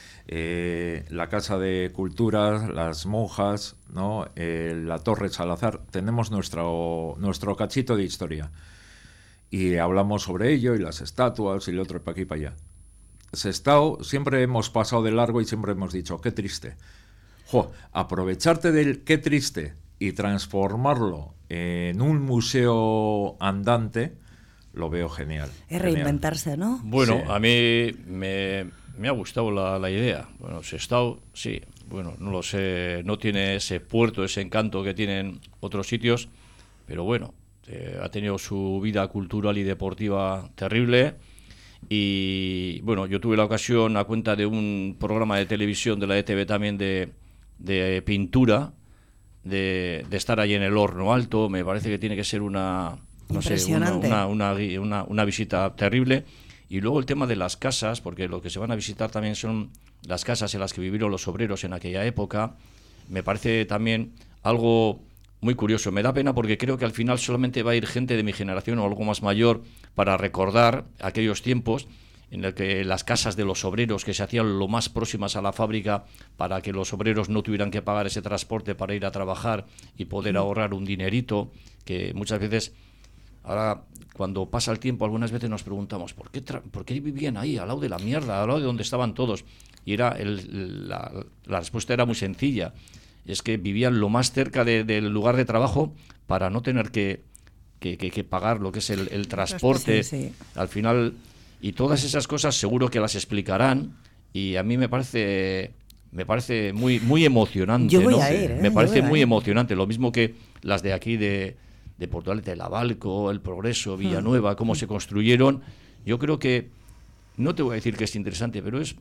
la Casa de Cultura, las monjas, ¿no? La Torre Salazar. Tenemos nuestro cachito de historia y hablamos sobre ello y las estatuas y el otro para aquí y para allá. Sestao siempre hemos pasado de largo y siempre hemos dicho qué triste. Aprovecharte del qué triste y transformarlo en un museo andante lo veo genial. Es reinventarse, ¿no? Bueno, a mí me ha gustado la idea. Bueno, Sestao, sí, bueno, no lo sé, no tiene ese puerto, ese encanto que tienen otros sitios, pero bueno, ha tenido su vida cultural y deportiva terrible. Y bueno, yo tuve la ocasión, a cuenta de un programa de televisión de la ETV también de pintura, de estar allí en el Horno Alto. Me parece que tiene que ser una visita terrible. Y luego el tema de las casas, porque lo que se van a visitar también son las casas en las que vivieron los obreros en aquella época. Me parece también algo muy curioso. Me da pena porque creo que al final solamente va a ir gente de mi generación o algo más mayor para recordar aquellos tiempos en el que las casas de los obreros, que se hacían lo más próximas a la fábrica para que los obreros no tuvieran que pagar ese transporte para ir a trabajar y poder ahorrar un dinerito, que muchas veces, ahora cuando pasa el tiempo, algunas veces nos preguntamos ¿por qué vivían ahí, al lado de la mierda, al lado de donde estaban todos? Y era la respuesta era muy sencilla. Es que vivían lo más cerca del lugar de trabajo para no tener que pagar lo que es el transporte. Al final, y todas esas cosas seguro que las explicarán, y a mí me parece muy, muy emocionante. Yo voy a ir, me parece muy emocionante, lo mismo que las de aquí de Portugalete, el Abalco, el Progreso, Villanueva, cómo se construyeron. Yo creo que no te voy a decir que es interesante, pero es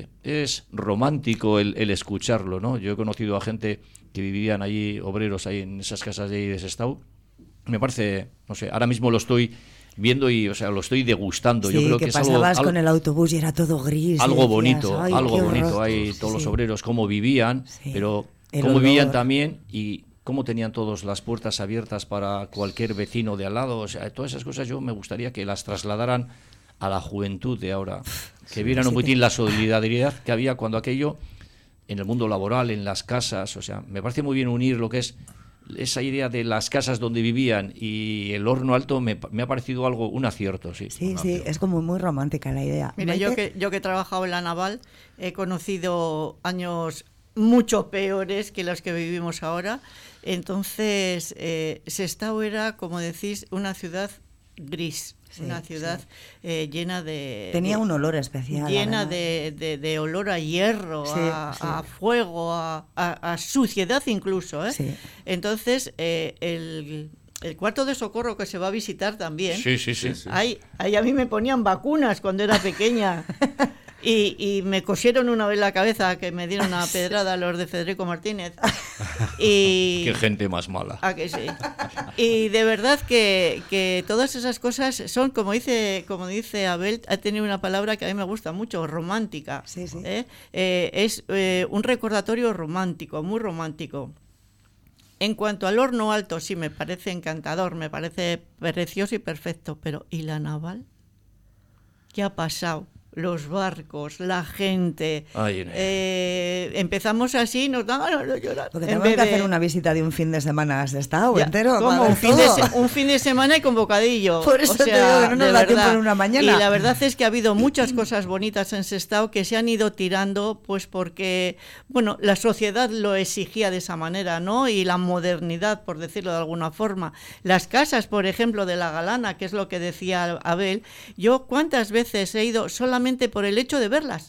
romántico el escucharlo, ¿no? Yo he conocido a gente que vivían allí, obreros ahí en esas casas de ahí de Sestao. Me parece, no sé, ahora mismo lo estoy viendo y, o sea, lo estoy degustando. Sí, yo creo que es pasabas algo con el autobús y era todo gris. Algo decías, bonito. Hay todos los obreros, cómo vivían, pero cómo vivían también y cómo tenían todas las puertas abiertas para cualquier vecino de al lado. O sea, todas esas cosas yo me gustaría que las trasladaran a la juventud de ahora, que vieran un poquitín la solidaridad que había cuando aquello en el mundo laboral, en las casas. O sea, me parece muy bien unir lo que es esa idea de las casas donde vivían y el Horno Alto. Me ha parecido un acierto, sí. Sí, es como muy romántica la idea. Mira, yo que he trabajado en la naval, he conocido años mucho peores que los que vivimos ahora. Entonces, Sestao era, como decís, una ciudad gris. una ciudad llena de... Tenía un olor especial. Llena de olor a hierro, a fuego, a suciedad incluso. Sí. Entonces, el cuarto de socorro que se va a visitar también, ahí a mí me ponían vacunas cuando era pequeña. Y me cosieron una vez la cabeza, que me dieron una pedrada los de Federico Martínez. Y qué gente más mala. Ah, que sí. Y de verdad que todas esas cosas son, como dice Abel, ha tenido una palabra que a mí me gusta mucho, romántica. Sí. Es un recordatorio romántico, muy romántico. En cuanto al Horno Alto, sí, me parece encantador, me parece precioso y perfecto, pero ¿y la naval? ¿Qué ha pasado? Los barcos, la gente. Empezamos así, nos dan ganas de llorar. Porque tenemos que hacer una visita de un fin de semana. ¿Has estado entero? Como un fin de semana y con bocadillo. Por eso te digo que no nos da tiempo en una mañana. Y la verdad es que ha habido muchas cosas bonitas en Sestao que se han ido tirando, pues porque, bueno, la sociedad lo exigía de esa manera, ¿no? Y la modernidad, por decirlo de alguna forma. Las casas, por ejemplo, de la Galana, que es lo que decía Abel, yo cuántas veces he ido solamente por el hecho de verlas.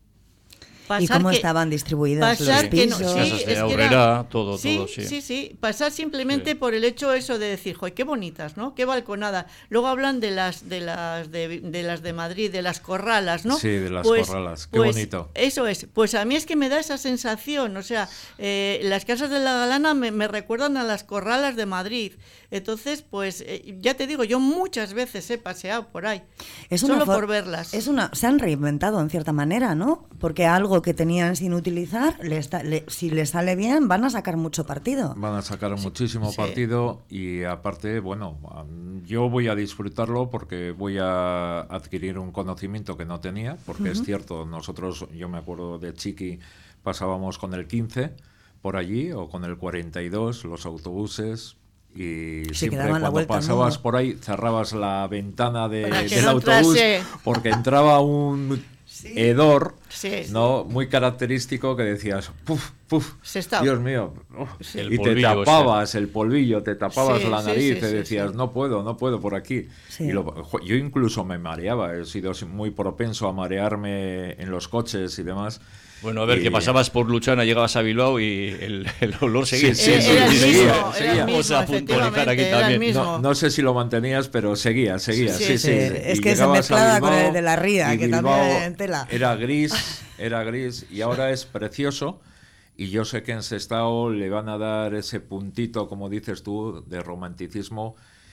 ¿Y cómo estaban distribuidas los pisos? Casas de Aurrera, todo. Sí. Pasar simplemente por el hecho eso de decir, ¡joder, qué bonitas!, ¿no? ¡Qué balconada! Luego hablan de las de Madrid, de las corralas, ¿no? Sí, de las corralas, qué bonito. Eso es. Pues a mí es que me da esa sensación, o sea, las casas de la Galana me recuerdan a las corralas de Madrid. Entonces, pues, ya te digo, yo muchas veces he paseado por ahí, solo por verlas. Se han reinventado en cierta manera, ¿no? Porque algo que tenían sin utilizar, si les sale bien, van a sacar mucho partido. Van a sacar muchísimo partido y aparte, bueno, yo voy a disfrutarlo porque voy a adquirir un conocimiento que no tenía, porque es cierto, nosotros, yo me acuerdo de Chiqui, pasábamos con el 15 por allí o con el 42, los autobuses. Y siempre cuando pasabas por ahí cerrabas la ventana del autobús porque entraba un hedor no muy característico que decías puf, Dios mío, y te tapabas el polvillo, te tapabas la nariz, te decías no puedo por aquí. Yo incluso me mareaba, he sido muy propenso a marearme en los coches y demás. Bueno, a ver, que pasabas por Luchana, llegabas a Bilbao y el olor seguía. Seguía. Vamos a puntualizar aquí también. No sé si lo mantenías, pero seguía. Sí. Es que se mezclaba con el de la Ría, que también tela. Era gris y ahora es precioso. Y yo sé que en Sestao le van a dar ese puntito, como dices tú, de romanticismo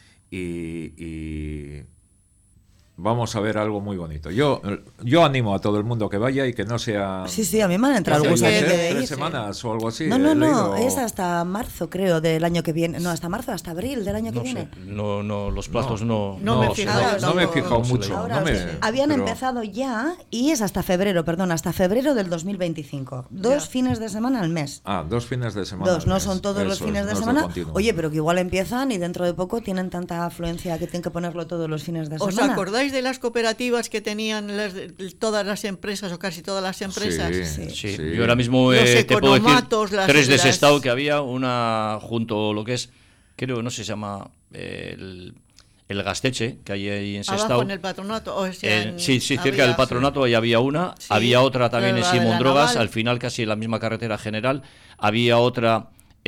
y vamos a ver algo muy bonito. Yo animo a todo el mundo que vaya y que no sea... Sí, a mí me han entrado algunos de 3 semanas o algo así. No, es hasta marzo, creo, del año que viene. No, hasta marzo, hasta abril del año que viene. No, los plazos no me he fijado. No me he fijado mucho. Habían empezado ya y es hasta febrero del 2025. 2 fines de semana al mes. 2 fines de semana. No son todos los fines de semana. Oye, pero que igual empiezan y dentro de poco tienen tanta afluencia que tienen que ponerlo todos los fines de semana. ¿Os acordáis de las cooperativas que tenían todas las empresas o casi todas las empresas? Sí. Yo ahora mismo te puedo decir 3 de Sestao que había, una junto lo que es, creo, no sé, se llama el Gasteche, que hay ahí en Sestao. Abajo en el patronato. Cerca del patronato ahí había una. Sí, había otra también en Simón Drogas, al final casi en la misma carretera general. Había otra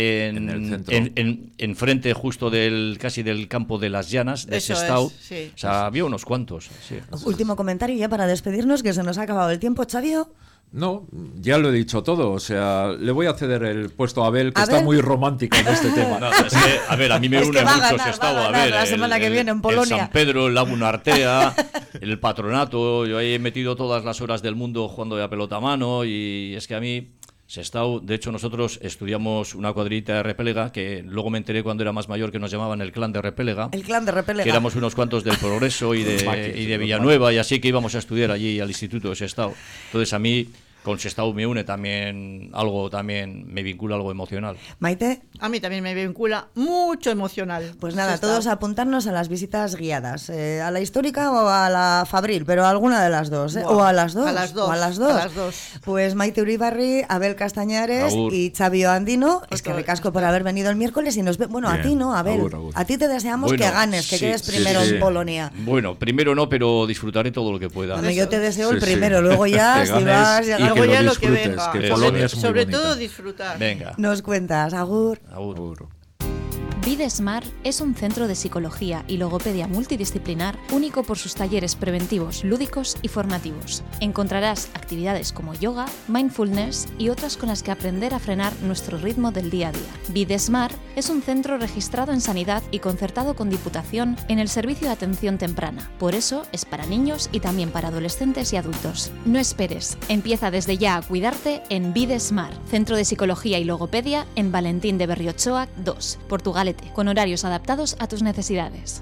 en frente justo casi del campo de las Llanas de Sestao. O sea, había unos cuantos. Último comentario ya para despedirnos, que se nos ha acabado el tiempo, Xavio. No, ya lo he dicho todo, o sea, le voy a ceder el puesto a Abel, que está muy romántico en este tema. No, es que, a ver, a mí me une mucho Sestao, la semana que viene en Polonia. El San Pedro, el Laguna Artea, el patronato, yo ahí he metido todas las horas del mundo jugando a pelota a mano y es que a mí... Sestao, de hecho nosotros estudiamos una cuadrillita de Repélega, que luego me enteré cuando era más mayor que nos llamaban el clan de Repélega. El clan de Repélega. Que éramos unos cuantos del Progreso y de Villanueva y así que íbamos a estudiar allí al instituto de Sestao. Entonces a mí, con Sestao me une también algo, me vincula algo emocional. Maite. A mí también me vincula mucho emocional. Pues nada, todos a apuntarnos a las visitas guiadas, a la histórica o a la Fabril, pero a alguna de las dos, o a las dos. A las dos. O a las dos. Pues Maite Uribarri, Abel Castañares y Xavi Andino, es que ricasco por haber venido el miércoles y nos ve. Bueno, a ti no, Abel. A ti te deseamos que ganes, que quedes primero en Polonia. Bueno, primero no, pero disfrutaré todo lo que pueda. Bueno, yo te deseo el primero, luego ya si vas, luego ya lo que venga. Que Polonia es muy sobre bonita. todo disfrutar. Venga. Nos cuentas, agur. Agur. Videsmar es un centro de psicología y logopedia multidisciplinar único por sus talleres preventivos, lúdicos y formativos. Encontrarás actividades como yoga, mindfulness y otras con las que aprender a frenar nuestro ritmo del día a día. Videsmar es un centro registrado en Sanidad y concertado con Diputación en el servicio de atención temprana. Por eso es para niños y también para adolescentes y adultos. No esperes, empieza desde ya a cuidarte en Videsmar, Centro de Psicología y Logopedia en Valentín de Berriochoa 2, Portugalete, con horarios adaptados a tus necesidades.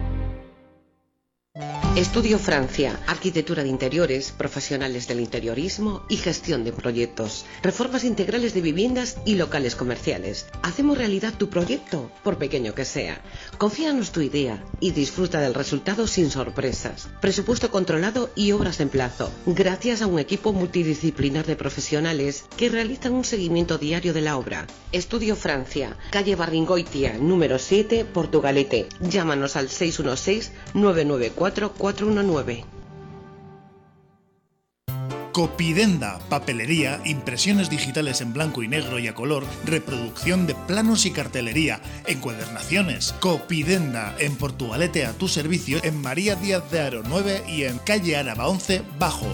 Estudio Francia, arquitectura de interiores, profesionales del interiorismo y gestión de proyectos, reformas integrales de viviendas y locales comerciales. Hacemos realidad tu proyecto, por pequeño que sea. Confíanos tu idea y disfruta del resultado sin sorpresas. Presupuesto controlado y obras en plazo, gracias a un equipo multidisciplinar de profesionales que realizan un seguimiento diario de la obra. Estudio Francia, calle Barringoitia, número 7, Portugalete. Llámanos al 616-994-419. Copidenda, papelería, impresiones digitales en blanco y negro y a color, reproducción de planos y cartelería, encuadernaciones. Copidenda, en Portugalete a tu servicio, en María Díaz de Haro 9 y en calle Áraba 11, Bajo.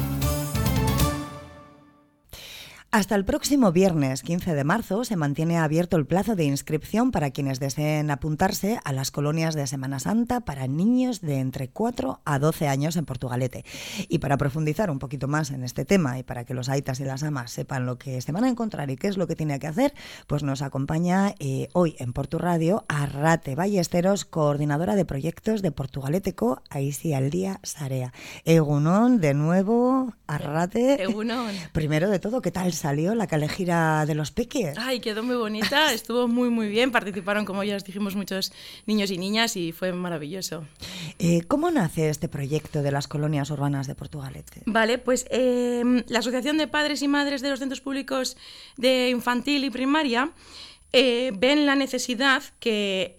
Hasta el próximo viernes 15 de marzo se mantiene abierto el plazo de inscripción para quienes deseen apuntarse a las colonias de Semana Santa para niños de entre 4 a 12 años en Portugalete. Y para profundizar un poquito más en este tema y para que los aitas y las amas sepan lo que se van a encontrar y qué es lo que tiene que hacer, pues nos acompaña hoy en Portu Radio Arrate Ballesteros, coordinadora de proyectos de Portugaleteko Aisialdia Sarea. Egunon, de nuevo, Arrate. Egunon. Primero de todo, ¿qué tal salió la calejira de los peques? Ay, quedó muy bonita, estuvo muy muy bien, participaron, como ya os dijimos, muchos niños y niñas y fue maravilloso. ¿Cómo nace este proyecto de las colonias urbanas de Portugalete? Vale, pues la Asociación de Padres y Madres de los Centros Públicos de Infantil y Primaria ven la necesidad que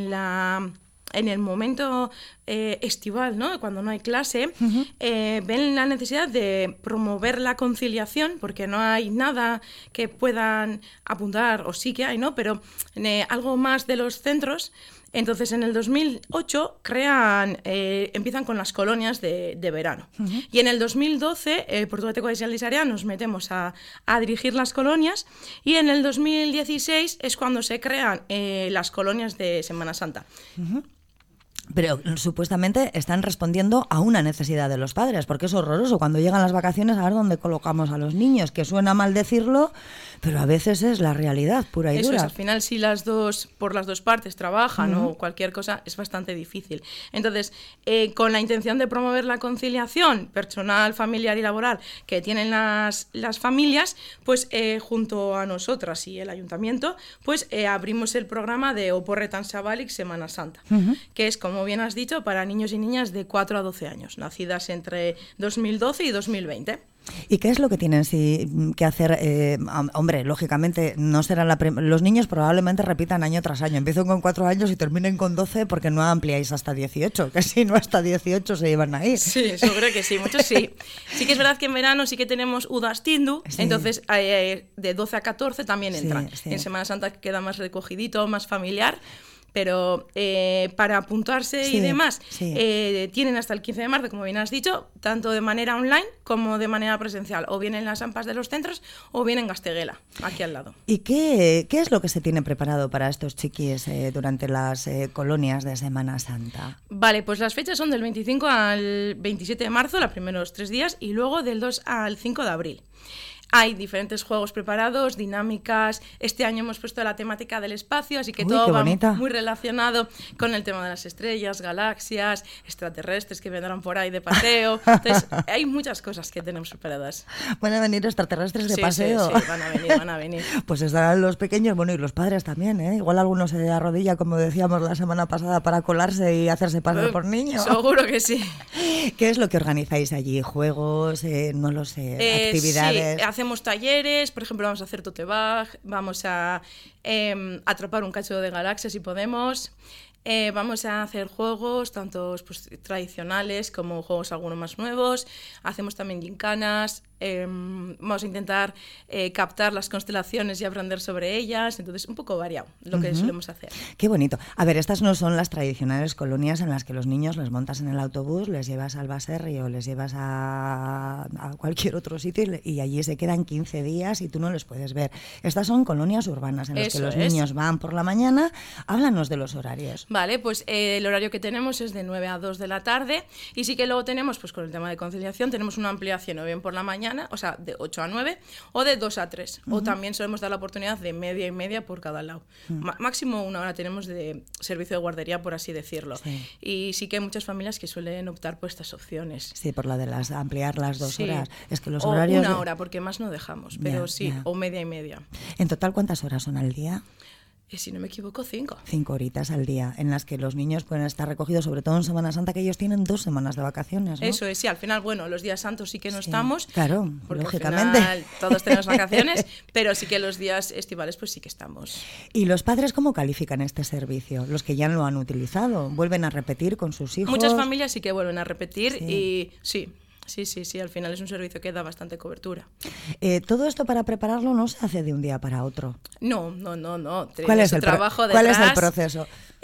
en el momento estival, ¿no? Cuando no hay clase, ven la necesidad de promover la conciliación, porque no hay nada que puedan apuntar, o sí que hay, ¿no? Pero algo más de los centros. Entonces, en el 2008 empiezan con las colonias de verano. Y en el 2012, Portugaleteko Aisialdia Sarea nos metemos a dirigir las colonias, y en el 2016 es cuando se crean las colonias de Semana Santa. Pero supuestamente están respondiendo a una necesidad de los padres, porque es horroroso cuando llegan las vacaciones a ver dónde colocamos a los niños, que suena mal decirlo, pero a veces es la realidad pura y dura. Eso es, al final si por las dos partes trabajan o cualquier cosa, es bastante difícil. Entonces, con la intención de promover la conciliación personal, familiar y laboral que tienen las familias, pues junto a nosotras y el ayuntamiento, pues abrimos el programa de Oporretan Zabalik Semana Santa, que es, como bien has dicho, para niños y niñas de 4 a 12 años, nacidas entre 2012 y 2020. ¿Y qué es lo que tienen que hacer? Hombre, lógicamente, no serán los niños probablemente repitan año tras año. Empiezan con 4 años y terminen con 12 porque no ampliáis hasta 18, que si no hasta 18 se iban a ir. Sí, seguro que sí, muchos sí. Sí que es verdad que en verano sí que tenemos Udastindu, sí. Entonces de 12 a 14 también entran. Sí. En Semana Santa queda más recogidito, más familiar. Pero para apuntarse y demás, tienen hasta el 15 de marzo, como bien has dicho, tanto de manera online como de manera presencial, o bien en las AMPAs de los centros o bien en Gasteguela, aquí al lado. ¿Y qué es lo que se tiene preparado para estos chiquis durante las colonias de Semana Santa? Vale, pues las fechas son del 25 al 27 de marzo, los primeros 3 días, y luego del 2 al 5 de abril. Hay diferentes juegos preparados, dinámicas. Este año hemos puesto la temática del espacio, así que todo va muy relacionado con el tema de las estrellas, galaxias, extraterrestres que vendrán por ahí de paseo. Entonces, hay muchas cosas que tenemos preparadas. ¿Van a venir extraterrestres de paseo? Sí, van a venir. Pues estarán los pequeños, bueno, y los padres también, ¿eh? Igual algunos se arrodilla, como decíamos la semana pasada, para colarse y hacerse pasar por niños. Seguro que sí. ¿Qué es lo que organizáis allí? ¿Juegos? No lo sé, actividades. Sí, hacemos talleres, por ejemplo, vamos a hacer tote bag, vamos a atrapar un cacho de galaxias si podemos. Vamos a hacer juegos, tanto pues, tradicionales como juegos algunos más nuevos. Hacemos también gincanas. Vamos a intentar captar las constelaciones y aprender sobre ellas. Entonces, un poco variado lo que solemos hacer. Qué bonito. A ver, estas no son las tradicionales colonias en las que los niños les montas en el autobús, les llevas al Baserri o les llevas a cualquier otro sitio y allí se quedan 15 días y tú no les puedes ver. Estas son colonias urbanas en las que los niños van por la mañana. Háblanos de los horarios. Vale, pues el horario que tenemos es de 9 a 2 de la tarde y sí que luego tenemos, pues con el tema de conciliación, tenemos una ampliación o bien por la mañana, o sea, de 8 a 9 o de 2 a 3. O también solemos dar la oportunidad de media y media por cada lado. Máximo una hora tenemos de servicio de guardería, por así decirlo. Sí. Y sí que hay muchas familias que suelen optar por estas opciones. Sí, por la de ampliar las 2 horas. Es que los o horarios... una hora, porque más no dejamos, pero o media y media. ¿En total cuántas horas son al día? Si no me equivoco, 5. 5 horitas al día, en las que los niños pueden estar recogidos, sobre todo en Semana Santa, que ellos tienen 2 semanas de vacaciones, ¿no? Eso es, sí, al final, bueno, los días santos sí que no estamos. Claro, porque lógicamente. Al final todos tenemos vacaciones, pero sí que los días estivales pues sí que estamos. ¿Y los padres cómo califican este servicio? Los que ya lo han utilizado, ¿vuelven a repetir con sus hijos? Muchas familias sí que vuelven a repetir y sí. Sí, al final es un servicio que da bastante cobertura. Todo esto para prepararlo no se hace de un día para otro. No. ¿Cuál es el trabajo detrás? ¿Cuál es el proceso?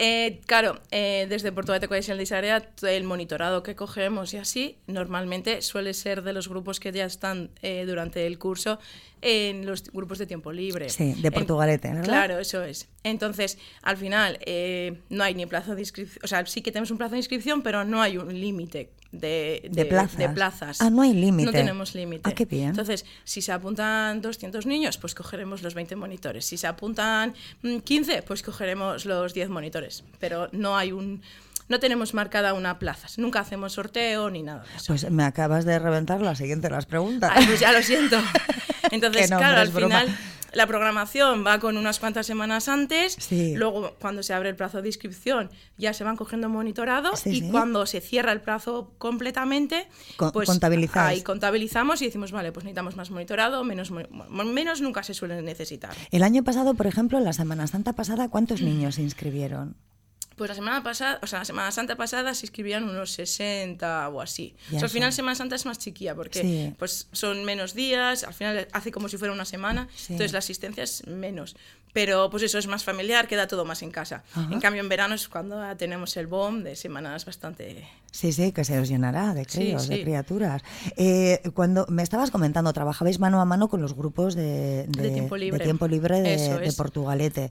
Desde Portugalete Cohesión de Isarea, el monitorado que cogemos y así, normalmente suele ser de los grupos que ya están durante el curso en los grupos de tiempo libre. Sí, de Portugalete, ¿verdad? Claro, eso es. Entonces, al final, no hay ni plazo de inscripción, o sea, sí que tenemos un plazo de inscripción, pero no hay un límite de plazas. Ah, no hay límite. No tenemos límite. Ah, qué bien. Entonces, si se apuntan 200 niños, pues cogeremos los 20 monitores. Si se apuntan 15, pues cogeremos los 10 monitores. Pero no tenemos marcada una plaza. Nunca hacemos sorteo ni nada de eso. Pues me acabas de reventar la siguiente de las preguntas. Ay, pues ya lo siento. Entonces, claro, al final la programación va con unas cuantas semanas antes, luego cuando se abre el plazo de inscripción ya se van cogiendo monitorados y cuando se cierra el plazo completamente, pues ahí contabilizamos y decimos, vale, pues necesitamos más monitorado, menos nunca se suele necesitar. El año pasado, por ejemplo, en la Semana Santa pasada, ¿cuántos niños se inscribieron? Pues la Semana Santa pasada se inscribían unos 60 o así. O sea, al final Semana Santa es más chiquilla porque pues son menos días, al final hace como si fuera una semana, entonces la asistencia es menos. Pero pues eso es más familiar, queda todo más en casa. Ajá. En cambio en verano es cuando tenemos el boom de semanas bastante... Sí, que se os llenará de críos, de criaturas. Cuando me estabas comentando, trabajabais mano a mano con los grupos de tiempo libre de Portugalete.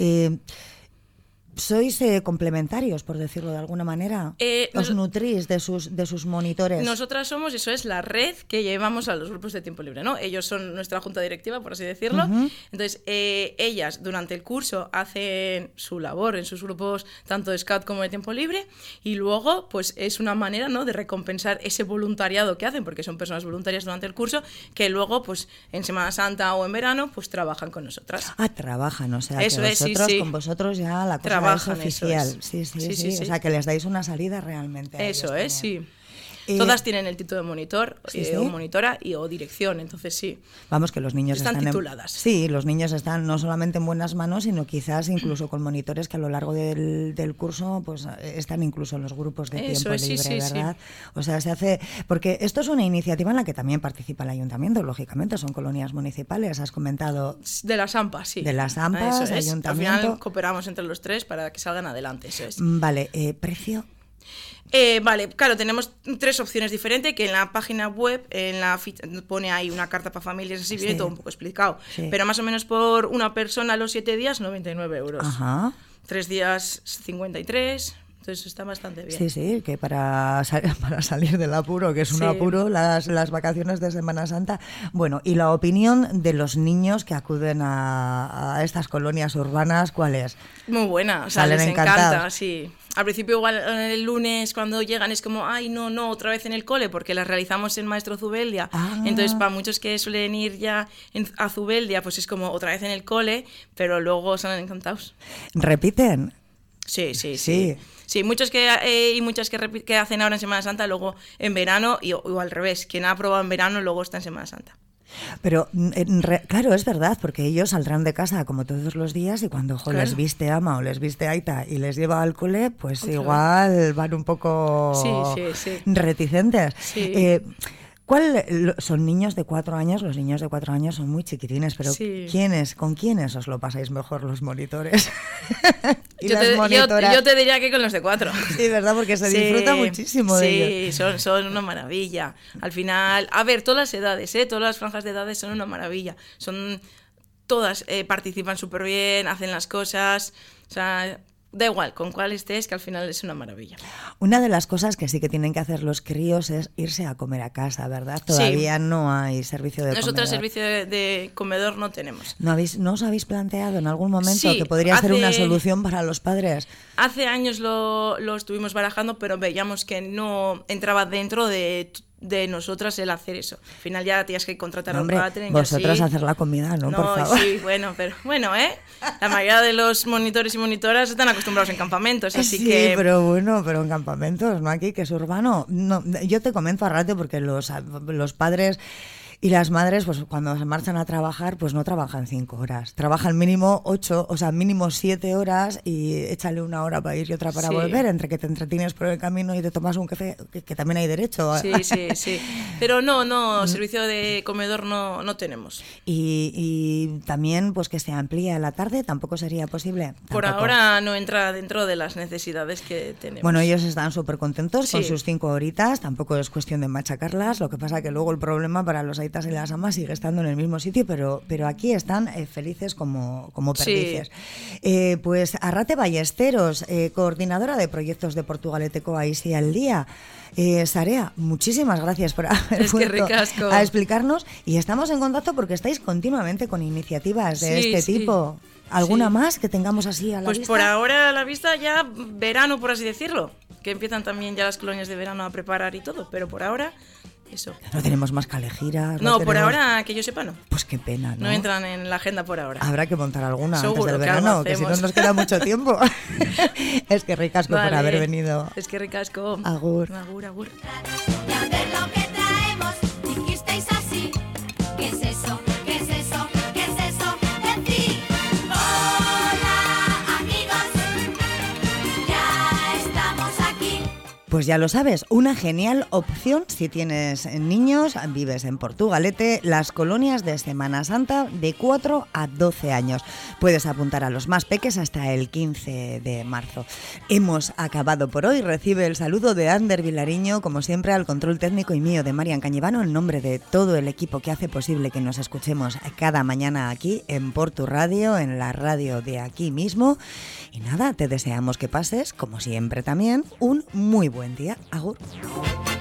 ¿Sois complementarios, por decirlo de alguna manera? ¿Os nutrís de sus monitores? Nosotras somos, eso es, la red que llevamos a los grupos de tiempo libre, ¿no? Ellos son nuestra junta directiva, por así decirlo. Entonces, ellas durante el curso hacen su labor en sus grupos, tanto de Scout como de tiempo libre, y luego, pues es una manera, ¿no?, de recompensar ese voluntariado que hacen, porque son personas voluntarias durante el curso, que luego, pues en Semana Santa o en verano, pues trabajan con nosotras. Ah, trabajan, o sea, eso que es, vosotros, con vosotros ya la cosa trabajan, es oficial. Sí. O sea, que les dais una salida realmente. Eso es, sí. Todas tienen el título de monitor, o monitora o dirección, entonces sí. Vamos, que los niños están tituladas. Sí, los niños están no solamente en buenas manos, sino quizás incluso con monitores que a lo largo del curso pues están incluso en los grupos de tiempo libre, ¿verdad? Sí. O sea, se hace... Porque esto es una iniciativa en la que también participa el ayuntamiento, lógicamente, son colonias municipales, has comentado... De las AMPAs, sí. De las AMPAs, ayuntamiento... Al final cooperamos entre los tres para que salgan adelante, eso es. Vale, ¿precio? Vale, claro, tenemos 3 opciones diferentes, que en la página web pone ahí una carta para familias, así viene todo un poco explicado. Sí. Pero más o menos por una persona los 7 días, 99 euros. Ajá. 3 días, 53, Entonces está bastante bien. Sí, sí, que para salir del apuro, que es un apuro, las vacaciones de Semana Santa. Bueno, y la opinión de los niños que acuden a estas colonias urbanas, ¿cuál es? Muy buena, o sea, les encanta, sí. Al principio igual el lunes cuando llegan es como, ay, no, otra vez en el cole, porque las realizamos en Maestro Zubeldia. Entonces, para muchos que suelen ir ya a Zubeldia, pues es como otra vez en el cole, pero luego salen encantados. ¿Repiten? Sí, muchos y muchas que hacen ahora en Semana Santa, luego en verano, o al revés, quien ha probado en verano luego está en Semana Santa. Pero claro, es verdad, porque ellos saldrán de casa como todos los días y cuando les viste ama o les viste aita y les lleva al cole, pues igual van un poco reticentes. Sí. Son niños de 4 años, los niños de 4 años son muy chiquitines, pero ¿con quiénes os lo pasáis mejor los monitores? Yo te diría que con los de 4. Sí, ¿verdad? Porque se disfruta muchísimo de ellos. Sí, son una maravilla. Al final, a ver, todas las edades, todas las franjas de edades son una maravilla. Todas participan súper bien, hacen las cosas, o sea... Da igual, con cuál estés, que al final es una maravilla. Una de las cosas que sí que tienen que hacer los críos es irse a comer a casa, ¿verdad? Todavía no hay servicio de comedor. Nosotros servicio de comedor no tenemos. ¿No os habéis planteado en algún momento que podría ser una solución para los padres? Hace años lo estuvimos barajando, pero veíamos que no entraba dentro de nosotras el hacer eso. Al final ya tienes que contratar a un catering. Vosotras hacer la comida, ¿no? Por favor. Sí, pero la mayoría de los monitores y monitoras están acostumbrados en campamentos, así que... Sí, pero en campamentos, no aquí, que es urbano. No, yo te comento a rato porque los padres... Y las madres, pues cuando se marchan a trabajar, pues no trabajan 5 horas. Trabajan mínimo 8, o sea, mínimo 7 horas y échale 1 hora para ir y otra para volver, entre que te entretienes por el camino y te tomas un café, que también hay derecho. Sí. Pero no, servicio de comedor no tenemos. Y también, pues que se amplíe a la tarde, ¿tampoco sería posible? Por ahora no entra dentro de las necesidades que tenemos. Bueno, ellos están súper contentos con sus 5 horitas, tampoco es cuestión de machacarlas, lo que pasa que luego el problema para los y las amas sigue estando en el mismo sitio, pero aquí están felices como perdices. Pues Arrate Ballesteros, coordinadora de proyectos de Portugalete Coaisi al día. Sarea, muchísimas gracias por haber vuelto a explicarnos y estamos en contacto porque estáis continuamente con iniciativas de este tipo. ¿Alguna más que tengamos así a la vista? Pues por ahora a la vista ya verano, por así decirlo, que empiezan también ya las colonias de verano a preparar y todo, pero por ahora... Eso. No tenemos más calejiras. No, por ahora, que yo sepa, no. Pues qué pena, ¿no? No entran en la agenda por ahora. Habrá que montar alguna Seguro, antes del verano, que si no nos queda mucho tiempo. Es que ricasco por haber venido. Es que ricasco. Agur. Agur. Pues ya lo sabes, una genial opción si tienes niños, vives en Portugalete, las colonias de Semana Santa de 4 a 12 años. Puedes apuntar a los más peques hasta el 15 de marzo. Hemos acabado por hoy. Recibe el saludo de Ander Vilariño, como siempre, al control técnico y mío de Marian Cañivano, en nombre de todo el equipo que hace posible que nos escuchemos cada mañana aquí en Portu Radio, en la radio de aquí mismo. Y nada, te deseamos que pases, como siempre también, un muy buen día. Agur.